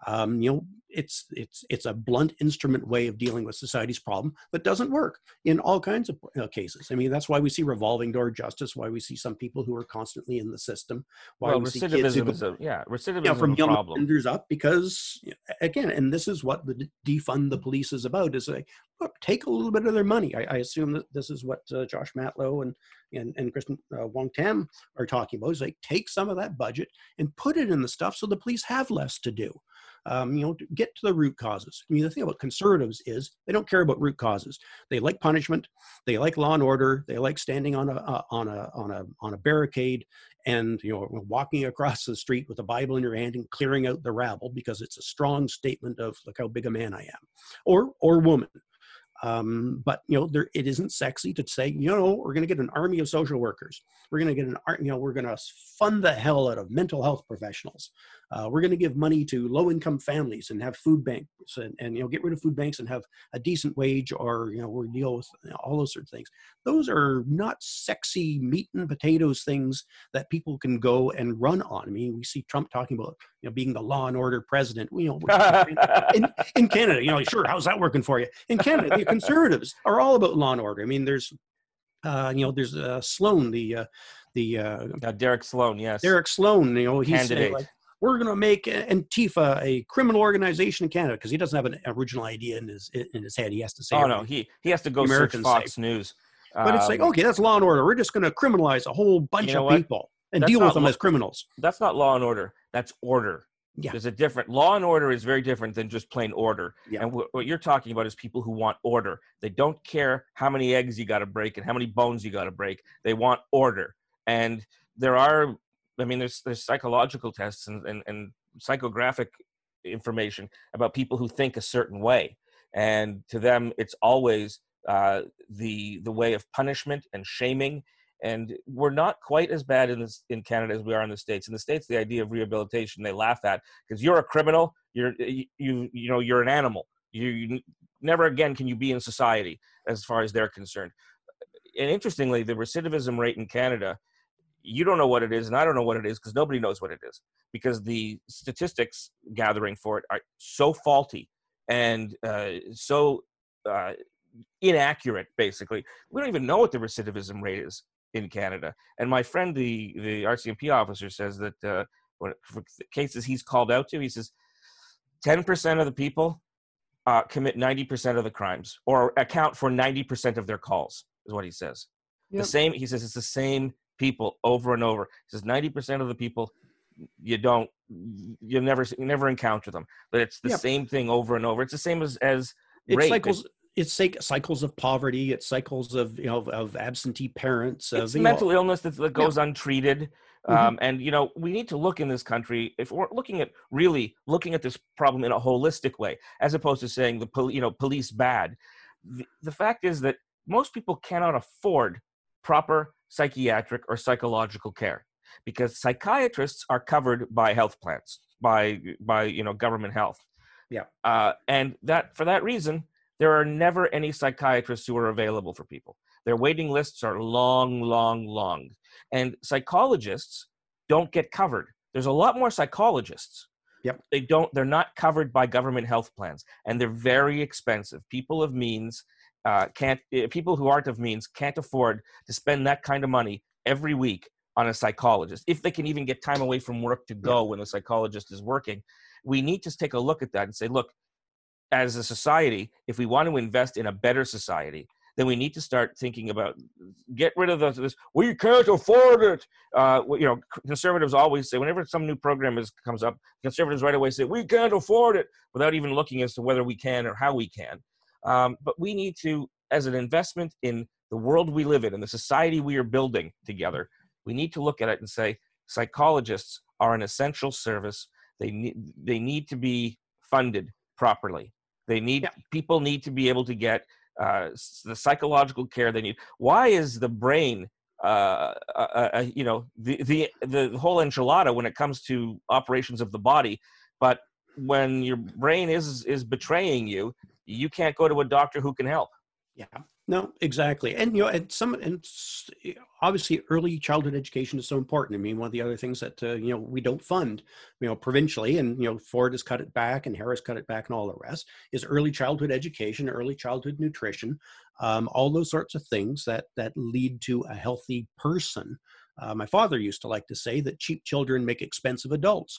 It's a blunt instrument way of dealing with society's problem that doesn't work in all kinds of cases. I mean, that's why we see revolving door justice, why we see some people who are constantly in the system, why we see kids who go, recidivism from is a young problem. offenders up, because again, and this is what the defund the police is about, is like, look, take a little bit of their money. I assume that this is what Josh Matlow and Kristen Wong-Tam are talking about, is like, take some of that budget and put it in the stuff so the police have less to do. To get to the root causes. I mean, the thing about conservatives is they don't care about root causes. They like punishment. They like law and order. They like standing on a barricade and walking across the street with a Bible in your hand and clearing out the rabble, because it's a strong statement of, look how big a man I am, or woman. But it isn't sexy to say, we're going to get an army of social workers. We're going to get we're going to fund the hell out of mental health professionals. We're going to give money to low-income families and have food banks and get rid of food banks and have a decent wage, or we're deal with all those sorts of things. Those are not sexy meat and potatoes things that people can go and run on. I mean, we see Trump talking about being the law and order president. In Canada, sure, how's that working for you? In Canada, the conservatives are all about law and order. I mean, there's Sloan, Derek Sloan, yes. Derek Sloan, he's candidate. saying, like, we're going to make Antifa a criminal organization in Canada, because he doesn't have an original idea in his head. He has to say, oh no, he has to go search Fox News. But it's like, okay, that's law and order. We're just going to criminalize a whole bunch of people and deal with them as criminals. That's not law and order. That's order. Yeah. There's a different, law and order is very different than just plain order. Yeah. And what you're talking about is people who want order. They don't care how many eggs you got to break and how many bones you got to break. They want order. And there's psychological tests and psychographic information about people who think a certain way. And to them, it's always the way of punishment and shaming. And we're not quite as bad in Canada as we are in the States. In the States, the idea of rehabilitation, they laugh at, because you're a criminal, you're an animal. You never again can you be in society, as far as they're concerned. And interestingly, the recidivism rate in Canada, you don't know what it is, and I don't know what it is, because nobody knows what it is, because the statistics gathering for it are so faulty and so inaccurate. Basically, we don't even know what the recidivism rate is in Canada. And my friend, the RCMP officer, says that for cases he's called out to, he says 10% of the people commit 90% of the crimes, or account for 90% of their calls, is what he says. Yep. He says it's the same people over and over. He says 90% of the people you never encounter them, but it's the same thing over and over. It's the same as rape. It's cycles of poverty. It's cycles of absentee parents. It's mental illness that goes untreated. Mm-hmm. And we need to look in this country, if we're looking at this problem in a holistic way, as opposed to saying police bad. The fact is that most people cannot afford proper psychiatric or psychological care, because psychiatrists are covered by health plans, by government health. Yeah. And that for that reason, there are never any psychiatrists who are available for people. Their waiting lists are long, long, long. And psychologists don't get covered. There's a lot more psychologists. Yep. They're not covered by government health plans, and they're very expensive. People of means people who aren't of means can't afford to spend that kind of money every week on a psychologist, if they can even get time away from work to go when the psychologist is working. We need to take a look at that and say, look, as a society, if we want to invest in a better society, then we need to start thinking about, get rid of this, we can't afford it. Conservatives always say, whenever some new program comes up, conservatives right away say, we can't afford it, without even looking as to whether we can or how we can. But we need to, as an investment in the world we live in the society we are building together, we need to look at it and say, psychologists are an essential service. They need to be funded properly. People need to be able to get the psychological care they need. Why is the brain, the whole enchilada when it comes to operations of the body, but when your brain is betraying you, you can't go to a doctor who can help. Yeah, no, exactly. And, obviously early childhood education is so important. I mean, one of the other things that, we don't fund, provincially, and, Ford has cut it back and Harris cut it back and all the rest, is early childhood education, early childhood nutrition, all those sorts of things that lead to a healthy person. My father used to like to say that cheap children make expensive adults.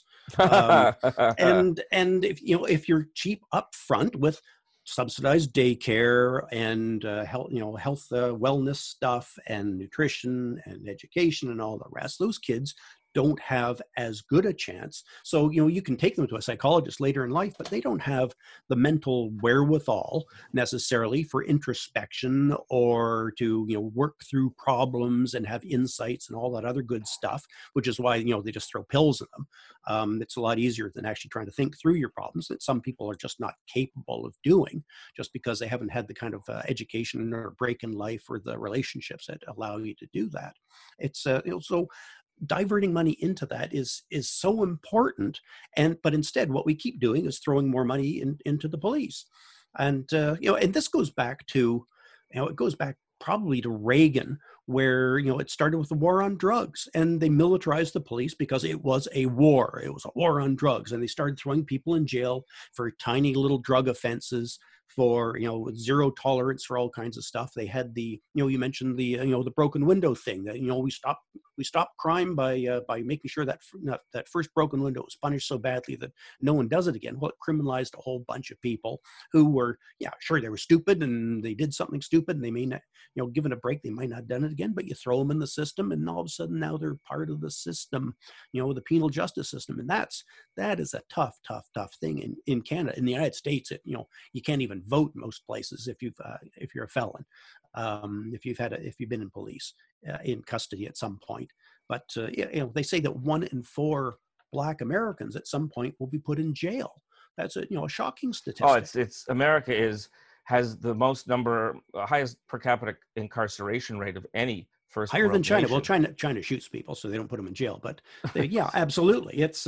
And if you're cheap up front with subsidized daycare and health, wellness stuff and nutrition and education and all the rest, those kids don't have as good a chance. So, you can take them to a psychologist later in life, but they don't have the mental wherewithal necessarily for introspection or to, work through problems and have insights and all that other good stuff, which is why, they just throw pills in them. It's a lot easier than actually trying to think through your problems that some people are just not capable of doing just because they haven't had the kind of education or break in life or the relationships that allow you to do that. It's, so diverting money into that is so important, but instead what we keep doing is throwing more money into the police, and and this goes back to, it goes back probably to Reagan, where it started with the war on drugs, and they militarized the police because it was a war. It was a war on drugs, and they started throwing people in jail for tiny little drug offenses, for zero tolerance for all kinds of stuff. They had the you mentioned the the broken window thing, that we stopped crime by making sure that that first broken window was punished so badly that no one does it again. Well, it criminalized a whole bunch of people who were, sure, they were stupid and they did something stupid and they may not, given a break, they might not have done it again, but you throw them in the system and all of a sudden now they're part of the system, the penal justice system. And that is a tough thing in Canada. In the United States, you can't even vote most places if you're a felon, if you've been in police in custody at some point. But they say that 1 in 4 Black Americans at some point will be put in jail. That's a shocking statistic. Oh, it's America has the highest per capita incarceration rate of any first higher than China. nation. Well, China shoots people, so they don't put them in jail. But yeah, absolutely, it's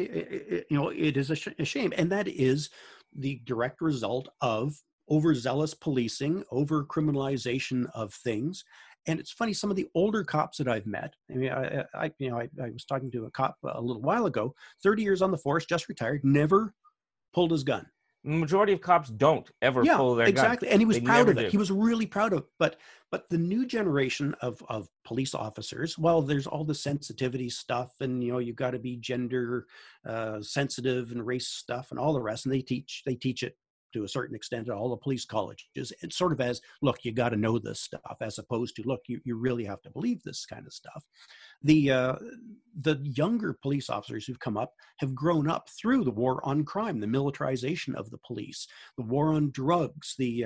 it is a shame, and that is the direct result of overzealous policing, over criminalization of things. And it's funny, some of the older cops that I've met, I mean, I was talking to a cop a little while ago, 30 years on the force, just retired, never pulled his gun. The majority of cops don't ever pull their gun. Exactly. And he was proud of it. Do. He was really proud of it. But the new generation of police officers, well, there's all the sensitivity stuff, and you've got to be gender sensitive and race stuff and all the rest. And they teach it to a certain extent at all the police colleges. It's sort of as, look, you got to know this stuff, as opposed to, look, you really have to believe this kind of stuff. The younger police officers who've come up have grown up through the war on crime, the militarization of the police, the war on drugs, the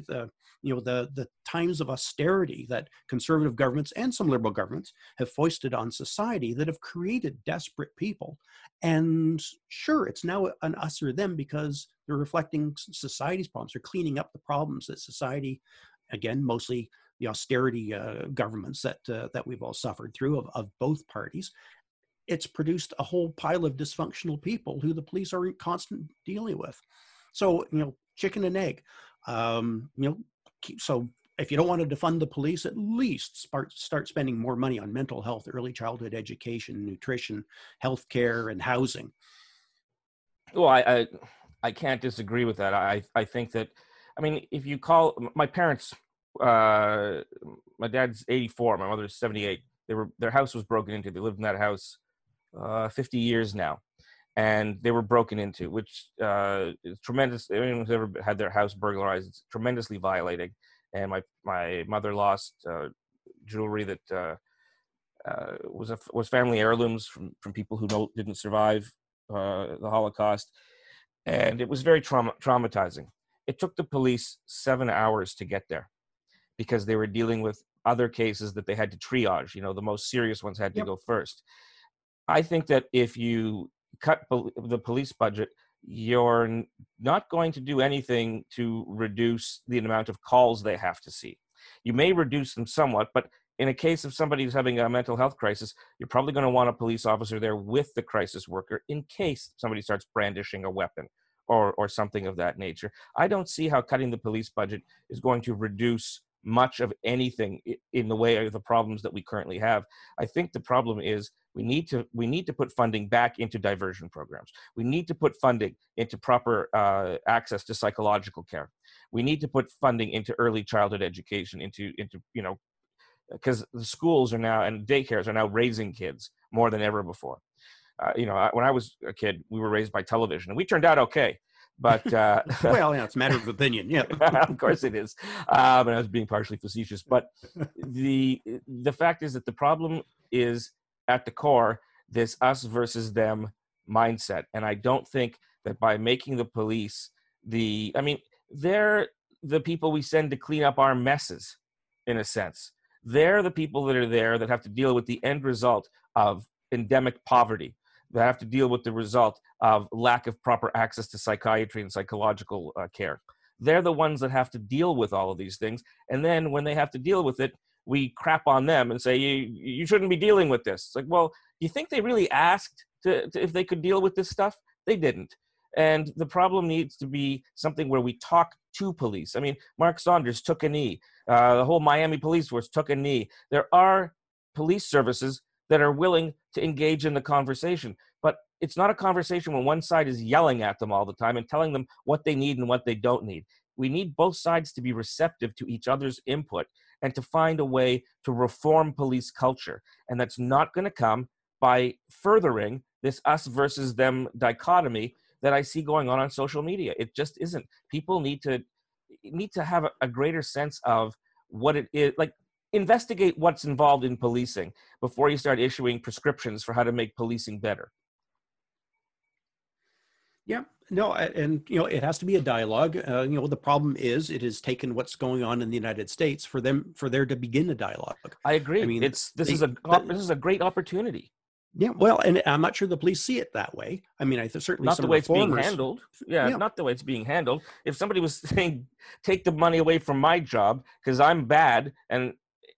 times of austerity that conservative governments and some liberal governments have foisted on society that have created desperate people. And sure, it's now an us or them because they're reflecting society's problems. They're cleaning up the problems that society, again, mostly the austerity governments that we've all suffered through of both parties. It's produced a whole pile of dysfunctional people who the police are in constant dealing with. So, chicken and egg. So if you don't want to defund the police, at least start spending more money on mental health, early childhood education, nutrition, healthcare, and housing. Well, I can't disagree with that. I think that, I mean, if you call my parents, my dad's 84, my mother's 78. Their house was broken into. They lived in that house 50 years now, and they were broken into, which is tremendous. Anyone who's ever had their house burglarized, it's tremendously violating. And my mother lost jewelry that was family heirlooms from people who didn't survive the Holocaust, and it was very traumatizing. It took the police 7 hours to get there because they were dealing with other cases that they had to triage. The most serious ones had to go first. I think that if you cut the police budget, you're not going to do anything to reduce the amount of calls they have to see. You may reduce them somewhat, but in a case of somebody who's having a mental health crisis, you're probably going to want a police officer there with the crisis worker in case somebody starts brandishing a weapon or something of that nature. I don't see how cutting the police budget is going to reduce much of anything in the way of the problems that we currently have. I think the problem is we need to put funding back into diversion programs. We need to put funding into proper access to psychological care. We need to put funding into early childhood education, into because the schools are now and daycares are now raising kids more than ever before. When I was a kid, we were raised by television, and we turned out okay. But well, yeah, it's a matter of opinion. Yeah, of course it is. And I was being partially facetious. But the fact is that the problem is at the core this us versus them mindset, and I don't think that by making the police they're the people we send to clean up our messes, in a sense. They're the people that are there that have to deal with the end result of endemic poverty. They have to deal with the result of lack of proper access to psychiatry and psychological care. They're the ones that have to deal with all of these things. And then when they have to deal with it, we crap on them and say, you shouldn't be dealing with this. It's like, well, you think they really asked to if they could deal with this stuff? They didn't. And the problem needs to be something where we talk to police. I mean, Mark Saunders took a knee. The whole Miami police force took a knee. There are police services that are willing to engage in the conversation. But it's not a conversation when one side is yelling at them all the time and telling them what they need and what they don't need. We need both sides to be receptive to each other's input and to find a way to reform police culture. And that's not going to come by furthering this us versus them dichotomy that I see going on social media. It just isn't. People need to have a greater sense of what it is. Like, investigate what's involved in policing before you start issuing prescriptions for how to make policing better. Yeah, no, and it has to be a dialogue. The problem is it has taken what's going on in the United States for there to begin a dialogue. I agree. I mean, this is a great opportunity. Yeah, well, and I'm not sure the police see it that way. I mean, I certainly not the way it's being handled. Yeah, not the way it's being handled. If somebody was saying, "Take the money away from my job because I'm bad," and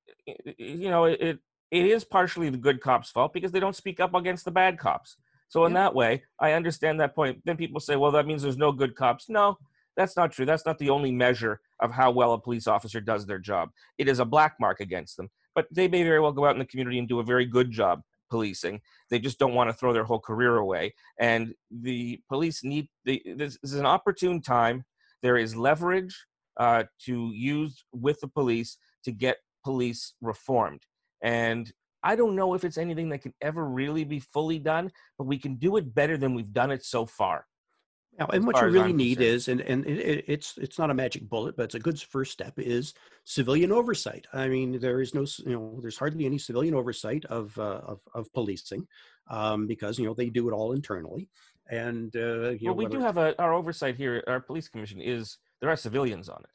it is partially the good cops' fault because they don't speak up against the bad cops. So in that way, I understand that point. Then people say, well, that means there's no good cops. No, that's not true. That's not the only measure of how well a police officer does their job. It is a black mark against them. But they may very well go out in the community and do a very good job policing. They just don't want to throw their whole career away. And the police this is an opportune time. There is leverage to use with the police to get police reformed. And I don't know if it's anything that can ever really be fully done, but we can do it better than we've done it so far. Now, and what you really need is, and it's not a magic bullet, but it's a good first step, is civilian oversight. I mean, there is there's hardly any civilian oversight of policing because they do it all internally. And we do have our oversight here. Our police commission there are civilians on it.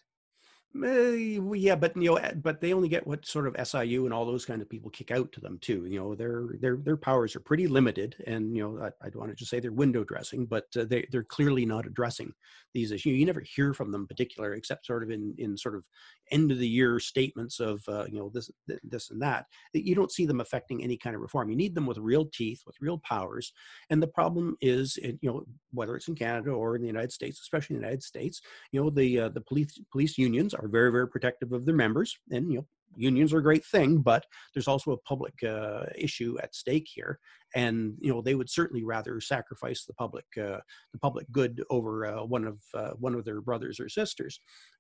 Yeah, but but they only get what sort of SIU and all those kind of people kick out to them too. Their powers are pretty limited, and I don't want to just say they're window dressing, but they're clearly not addressing these issues. You never hear from them in particular, except sort of in sort of end of the year statements of this and that. You don't see them affecting any kind of reform. You need them with real teeth, with real powers. And the problem is, whether it's in Canada or in the United States, especially in the United States, the police unions are very, very protective of their members, and unions are a great thing, but there's also a public issue at stake here, and they would certainly rather sacrifice the public good over one of their brothers or sisters.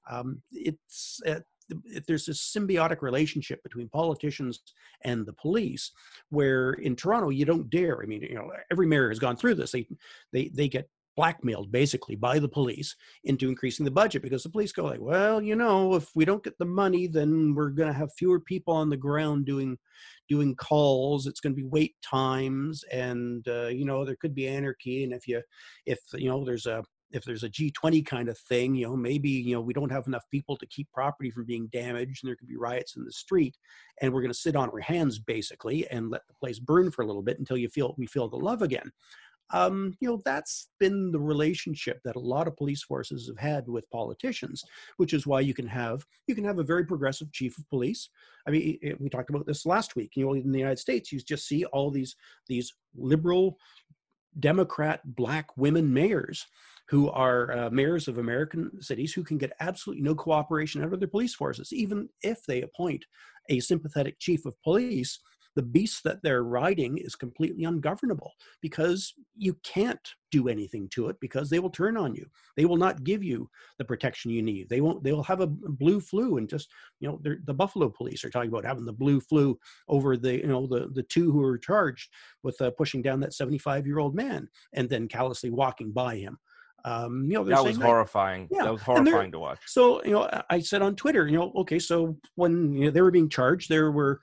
There's this symbiotic relationship between politicians and the police, where in Toronto you don't dare. I mean, every mayor has gone through this. They get blackmailed basically by the police into increasing the budget, because the police go like, well, if we don't get the money, then we're going to have fewer people on the ground doing calls. It's going to be wait times, and there could be anarchy. And if there's a if there's a G20 kind of thing, maybe, we don't have enough people to keep property from being damaged and there could be riots in the street. And we're going to sit on our hands basically and let the place burn for a little bit until we feel the love again. That's been the relationship that a lot of police forces have had with politicians, which is why you can have a very progressive chief of police. I mean, we talked about this last week. In the United States, you just see all these liberal Democrat black women mayors who are mayors of American cities who can get absolutely no cooperation out of their police forces, even if they appoint a sympathetic chief of police. The beast that they're riding is completely ungovernable because you can't do anything to it because they will turn on you. They will not give you the protection you need. They will have a blue flu and just, the Buffalo police are talking about having the blue flu over the two who are charged with pushing down that 75-year-old man and then callously walking by him. That was horrifying. Yeah. That was horrifying to watch. So, I said on Twitter, okay, so when they were being charged, there were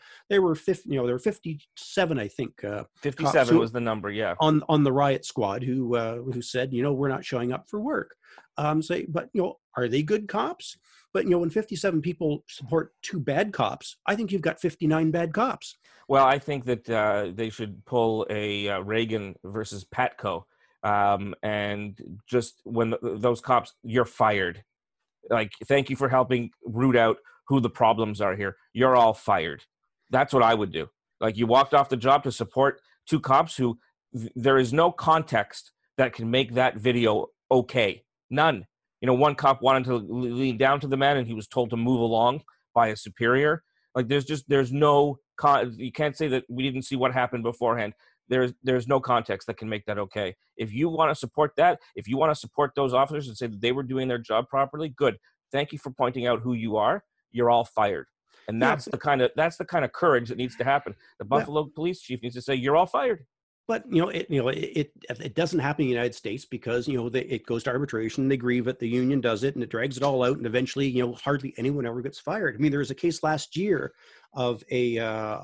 57, I think. 57 was the number, yeah. On the riot squad who said, we're not showing up for work. But are they good cops? But when 57 people support 2 bad cops, I think you've got 59 bad cops. Well, I think that they should pull a Reagan versus Patco. And just when those cops, you're fired. Like, thank you for helping root out who the problems are here. You're all fired. That's what I would do. Like, you walked off the job to support 2 cops who there is no context that can make that video okay. None. One cop wanted to lean down to the man and he was told to move along by a superior. Like, there's no, you can't say that we didn't see what happened beforehand. There's no context that can make that okay. If you want to support that, if you want to support those officers and say that they were doing their job properly, good. Thank you for pointing out who you are. You're all fired. And that's the kind of courage that needs to happen. The Buffalo police chief needs to say, you're all fired. But it doesn't happen in the United States because it goes to arbitration. They grieve it. The union does it, and it drags it all out. And eventually, hardly anyone ever gets fired. I mean, there was a case last year of a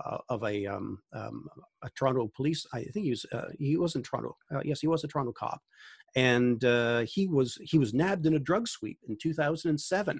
Toronto police. I think he was in Toronto. Yes, he was a Toronto cop, and he was nabbed in a drug sweep in 2007.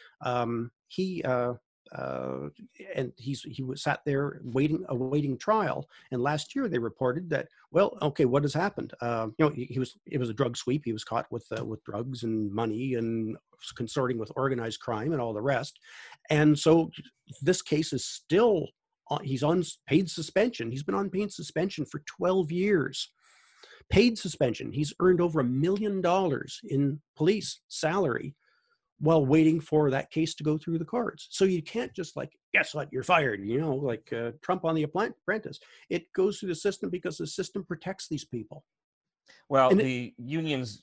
And he was sat there awaiting trial. And last year they reported that, well, okay, what has happened? It was a drug sweep. He was caught with drugs and money and consorting with organized crime and all the rest. And so this case is still he's on paid suspension. He's been on paid suspension for 12 years. Paid suspension. He's earned over $1 million in police salary while waiting for that case to go through the courts. So you can't just guess what, you're fired, like Trump on The Apprentice. It goes through the system because the system protects these people. Well, the unions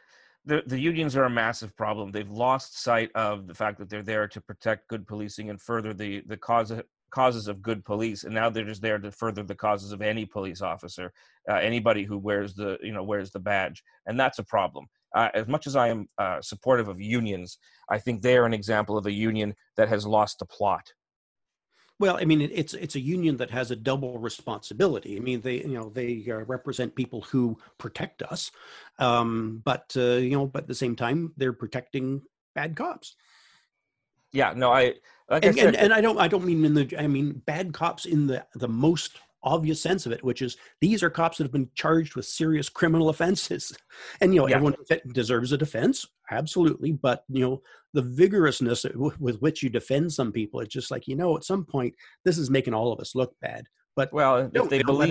are a massive problem. They've lost sight of the fact that they're there to protect good policing and further the causes of good police. And now they're just there to further the causes of any police officer, anybody who wears the badge. And that's a problem. As much as I am supportive of unions, I think they are an example of a union that has lost the plot. Well, I mean, it's a union that has a double responsibility. I mean, they represent people who protect us, but at the same time, they're protecting bad cops. Yeah, no, I don't mean bad cops in the most obvious sense of it, which is these are cops that have been charged with serious criminal offenses. And, everyone deserves a defense. Absolutely. But, the vigorousness with which you defend some people, it's just like, at some point, this is making all of us look bad. But if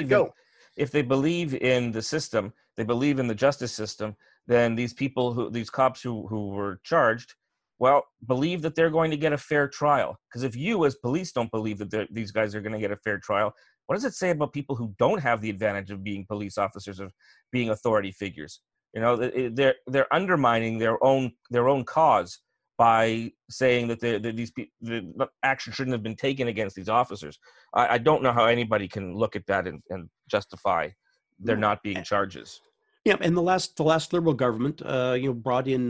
they believe in the system, they believe in the justice system, then these cops who were charged, believe that they're going to get a fair trial. Because if you as police don't believe that these guys are going to get a fair trial, what does it say about people who don't have the advantage of being police officers, of being authority figures? They're undermining their own cause by saying that the action shouldn't have been taken against these officers. I don't know how anybody can look at that and justify there not being charges. Yeah, and the last Liberal government, brought in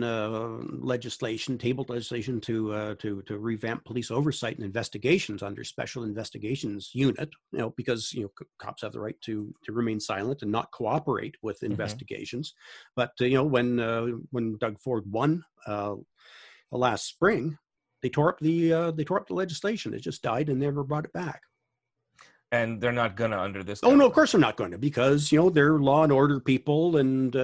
tabled legislation to revamp police oversight and investigations under Special Investigations Unit. Because cops have the right to remain silent and not cooperate with Hmm. investigations. But when Doug Ford won last spring, they tore up the legislation. It just died and never brought it back. And they're not gonna under this Oh no, of government. course they're not going to, because they're law and order people, and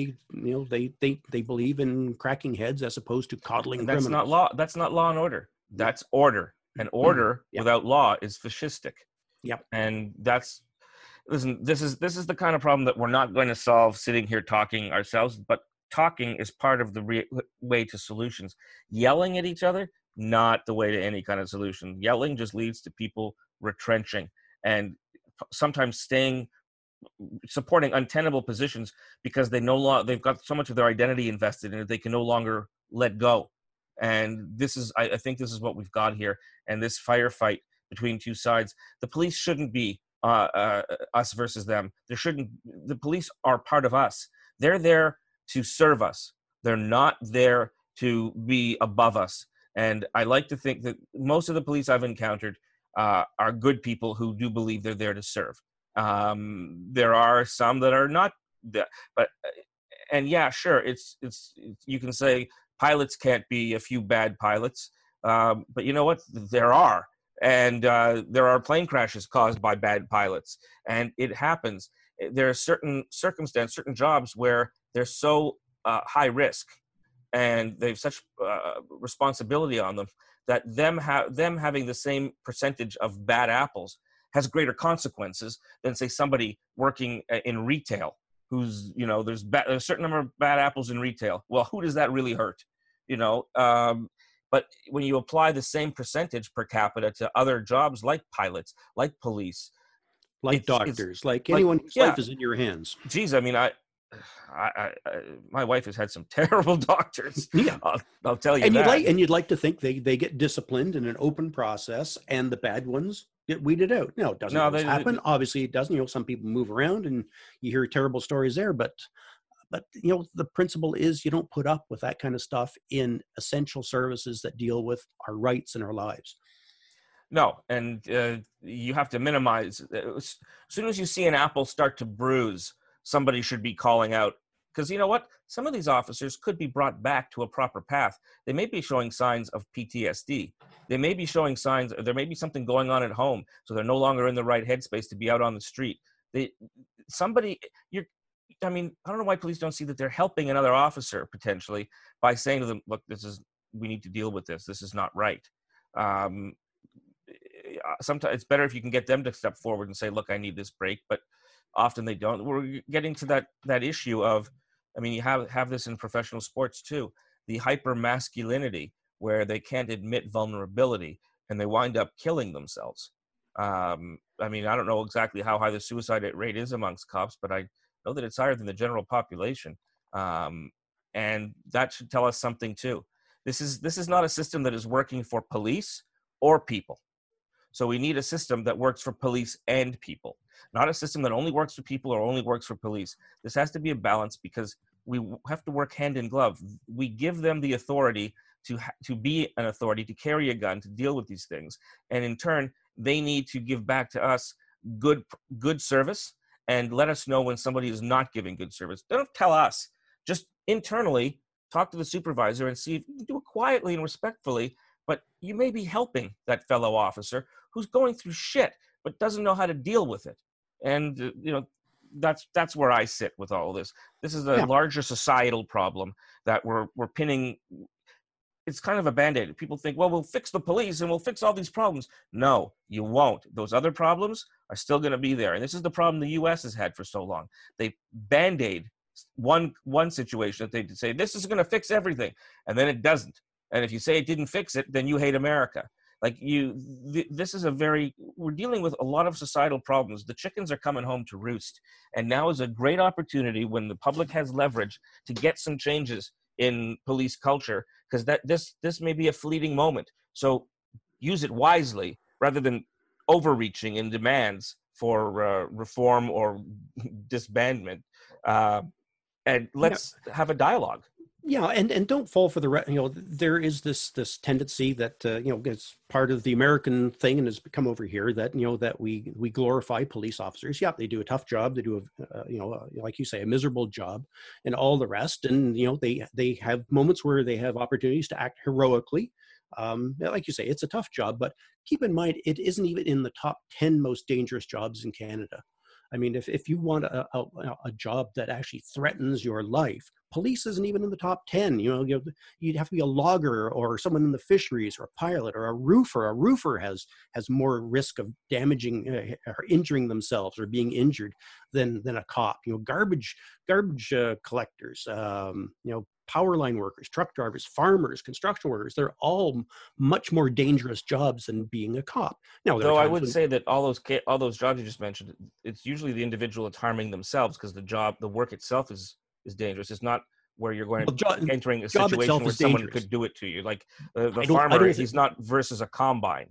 they believe in cracking heads as opposed to coddling And that's not criminals. law. That's not law and order. Yeah. That's order. And order Yeah. without law is fascistic. Yep. And that's listen. This is the kind of problem that we're not going to solve sitting here talking ourselves. But talking is part of the way to solutions. Yelling at each other, not the way to any kind of solution. Yelling just leads to people retrenching and sometimes supporting untenable positions because they've got so much of their identity invested in it they can no longer let go. And I think this is what we've got here. And this firefight between two sides, the police shouldn't be us versus them. The police are part of us. They're there to serve us. They're not there to be above us. And I like to think that most of the police I've encountered are good people who do believe they're there to serve. There are some that are not that, but and yeah, sure, it's you can say pilots can't be a few bad pilots, but you know what? There are, and there are plane crashes caused by bad pilots, and it happens. There are certain circumstances, certain jobs where they're so high risk, and they've such responsibility on them that them having the same percentage of bad apples has greater consequences than say somebody working in retail who's there's a certain number of bad apples in retail. Well, who does that really hurt? But when you apply the same percentage per capita to other jobs like pilots, like police, Like it's doctors, like like, anyone whose yeah, life is in your hands. geez, I mean, my wife has had some terrible doctors. Yeah. I'll tell you And that. you'd like to think they get disciplined in an open process, and the bad ones get weeded out. No, it doesn't No, always happen. Obviously, it doesn't. Some people move around, and you hear terrible stories there. But the principle is you don't put up with that kind of stuff in essential services that deal with our rights and our lives. no, and you have to minimize. As soon as you see an apple start to bruise, somebody should be calling out, because you know what? Some of these officers could be brought back to a proper path. They may be showing signs of PTSD. They may be showing signs. There may be something going on at home, so they're no longer in the right headspace to be out on the street. They, somebody, you're. I mean, I don't know why police don't see that they're helping another officer potentially by saying to them, "Look, we need to deal with this. This is not right." Um, Sometimes it's better if you can get them to step forward and say, "Look, I need this break," but often they don't. We're getting to that issue of, I mean, you have this in professional sports too, the hyper masculinity where they can't admit vulnerability and they wind up killing themselves. I mean, I don't know exactly how high the suicide rate is amongst cops, but I know that it's higher than the general population, and that should tell us something too. This is not a system that is working for police or people. So we need a system that works for police and people, not a system that only works for people or only works for police. This has to be a balance because we have to work hand in glove. We give them the authority to be an authority, to carry a gun, to deal with these things. And in turn, they need to give back to us good service and let us know when somebody is not giving good service. Don't tell us. Just internally talk to the supervisor and see if you can do it quietly and respectfully, but you may be helping that fellow officer who's going through shit but doesn't know how to deal with it. And that's where I sit with all of this. This is a Yeah. larger societal problem that we're pinning. It's kind of a band-aid. People think, well, we'll fix the police and we'll fix all these problems. No, you won't. Those other problems are still going to be there. And this is the problem the US has had for so long. They band-aid one situation that they say, this is going to fix everything. And then it doesn't. And if you say it didn't fix it, then you hate America. This is we're dealing with a lot of societal problems. The chickens are coming home to roost. And now is a great opportunity when the public has leverage to get some changes in police culture, because this may be a fleeting moment. So use it wisely rather than overreaching in demands for reform or disbandment. and let's have a dialogue. Yeah, and don't fall for there is this tendency that it's part of the American thing and has come over here that that we glorify police officers. Yeah, they do a tough job. They do like you say, a miserable job, and all the rest. And they have moments where they have opportunities to act heroically. Like you say, it's a tough job, but keep in mind it isn't even in the top 10 most dangerous jobs in Canada. I mean, if you want a job that actually threatens your life, police isn't even in the top 10. You'd have to be a logger or someone in the fisheries or a pilot or a roofer. A roofer has more risk of damaging or injuring themselves or being injured than a cop. Garbage collectors, power line workers, truck drivers, farmers, construction workers, they're all much more dangerous jobs than being a cop. Now, though I would say that all those jobs you just mentioned, it's usually the individual that's harming themselves, because the work itself is dangerous. It's not where you're going entering a situation where someone could do it to you. Like the farmer, he's not versus a combine,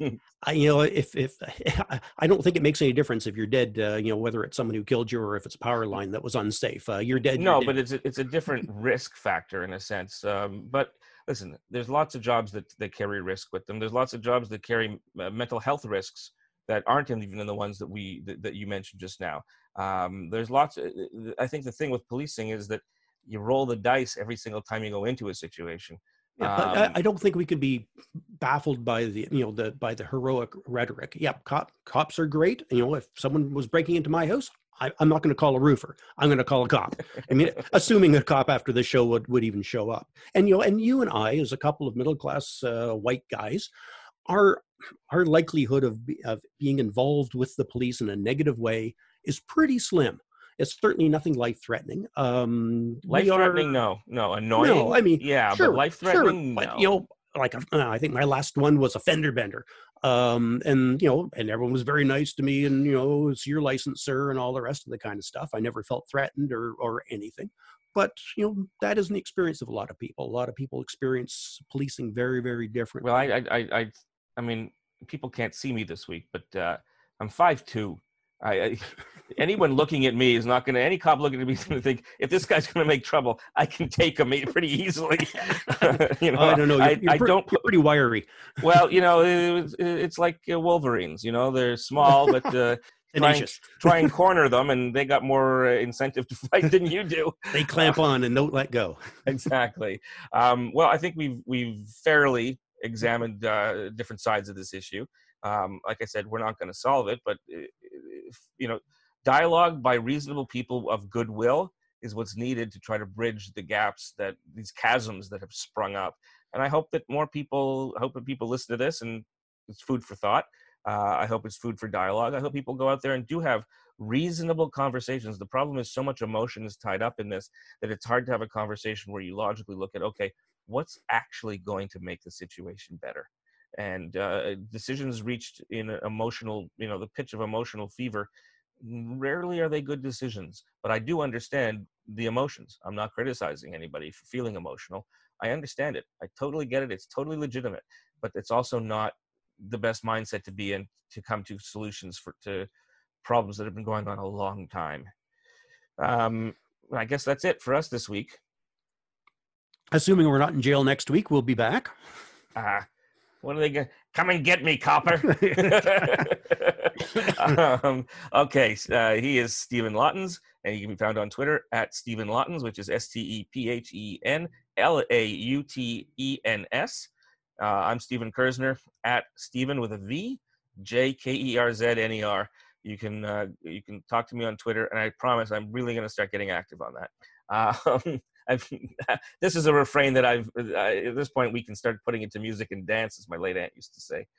if I don't think it makes any difference if you're dead, whether it's someone who killed you or if it's a power line that was unsafe. You're dead. No, you're but dead. it's a different risk factor in a sense. But listen, there's lots of jobs that carry risk with them. There's lots of jobs that carry mental health risks that aren't even in the ones that you mentioned just now. There's lots. I think the thing with policing is that you roll the dice every single time you go into a situation. Yeah, but I don't think we could be baffled by by the heroic rhetoric. Yeah, cops are great. If someone was breaking into my house, I'm not going to call a roofer. I'm going to call a cop. I mean, assuming a cop after the show would even show up. And you and I, as a couple of middle class white guys, our likelihood of being involved with the police in a negative way is pretty slim. It's certainly nothing life-threatening. Life-threatening, no. Annoying, no. I mean, yeah, sure, but life-threatening, sure. no. But I think my last one was a fender bender, and everyone was very nice to me, and it's your license, sir, and all the rest of the kind of stuff. I never felt threatened or anything. But that isn't the experience of a lot of people. A lot of people experience policing very, very differently. Well, I mean, people can't see me this week, but I'm 5'2". Anyone looking at me is not going to. Any cop looking at me is going to think, if this guy's going to make trouble, I can take him pretty easily. I don't know. You're pretty wiry. Well, it's like Wolverines. They're small, but try and corner them, and they got more incentive to fight than you do. They clamp on and don't let go. Exactly. Well, I think we've fairly examined different sides of this issue. Like I said, we're not going to solve it, but dialogue by reasonable people of goodwill is what's needed to try to bridge the gaps, these chasms that have sprung up. And I hope that people listen to this, and it's food for thought. I hope it's food for dialogue. I hope people go out there and do have reasonable conversations. The problem is so much emotion is tied up in this that it's hard to have a conversation where you logically look at, okay, what's actually going to make the situation better? And decisions reached in emotional, the pitch of emotional fever, rarely are they good decisions. But I do understand the emotions. I'm not criticizing anybody for feeling emotional. I understand it. I totally get it. It's totally legitimate. But it's also not the best mindset to be in to come to solutions to problems that have been going on a long time. I guess that's it for us this week. Assuming we're not in jail next week, we'll be back. What are they going to come and get me, copper? Okay. He is Stephen Lautens, and he can be found on Twitter at Stephen Lautens, which is StephenLautens. I'm Stephen Kerzner at Stephen with a V, JKERZNER. You can talk to me on Twitter, and I promise I'm really going to start getting active on that. This is a refrain that at this point we can start putting into music and dance, as my late aunt used to say.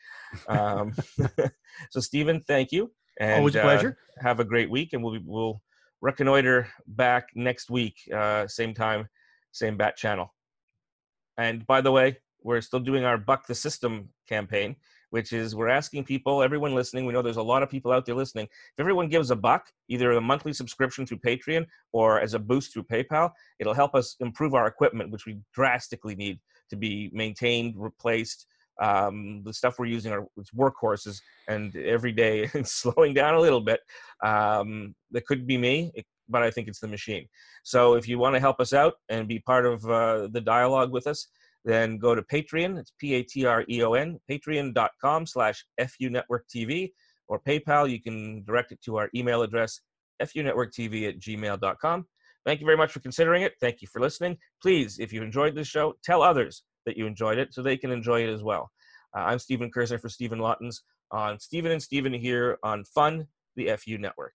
So Stephen, thank you. And, always a pleasure. Have a great week, and we'll reconnoiter back next week, same time, same bat channel. And by the way, we're still doing our Buck the System campaign, which is we're asking people, everyone listening, we know there's a lot of people out there listening, if everyone gives a buck, either a monthly subscription through Patreon or as a boost through PayPal, it'll help us improve our equipment, which we drastically need to be maintained, replaced. The stuff we're using it's workhorses, and every day it's slowing down a little bit. That could be me. but I think it's the machine. So if you want to help us out and be part of the dialogue with us, then go to Patreon. It's Patreon, patreon.com/FU Network TV, or PayPal. You can direct it to our email address, funetworktv@gmail.com. Thank you very much for considering it. Thank you for listening. Please, if you enjoyed this show, tell others that you enjoyed it so they can enjoy it as well. I'm Stephen Cursor for Stephen Lottens on Stephen and Stephen here on Fun, the FU Network.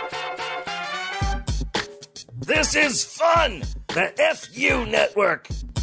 This is Fun, the FU Network.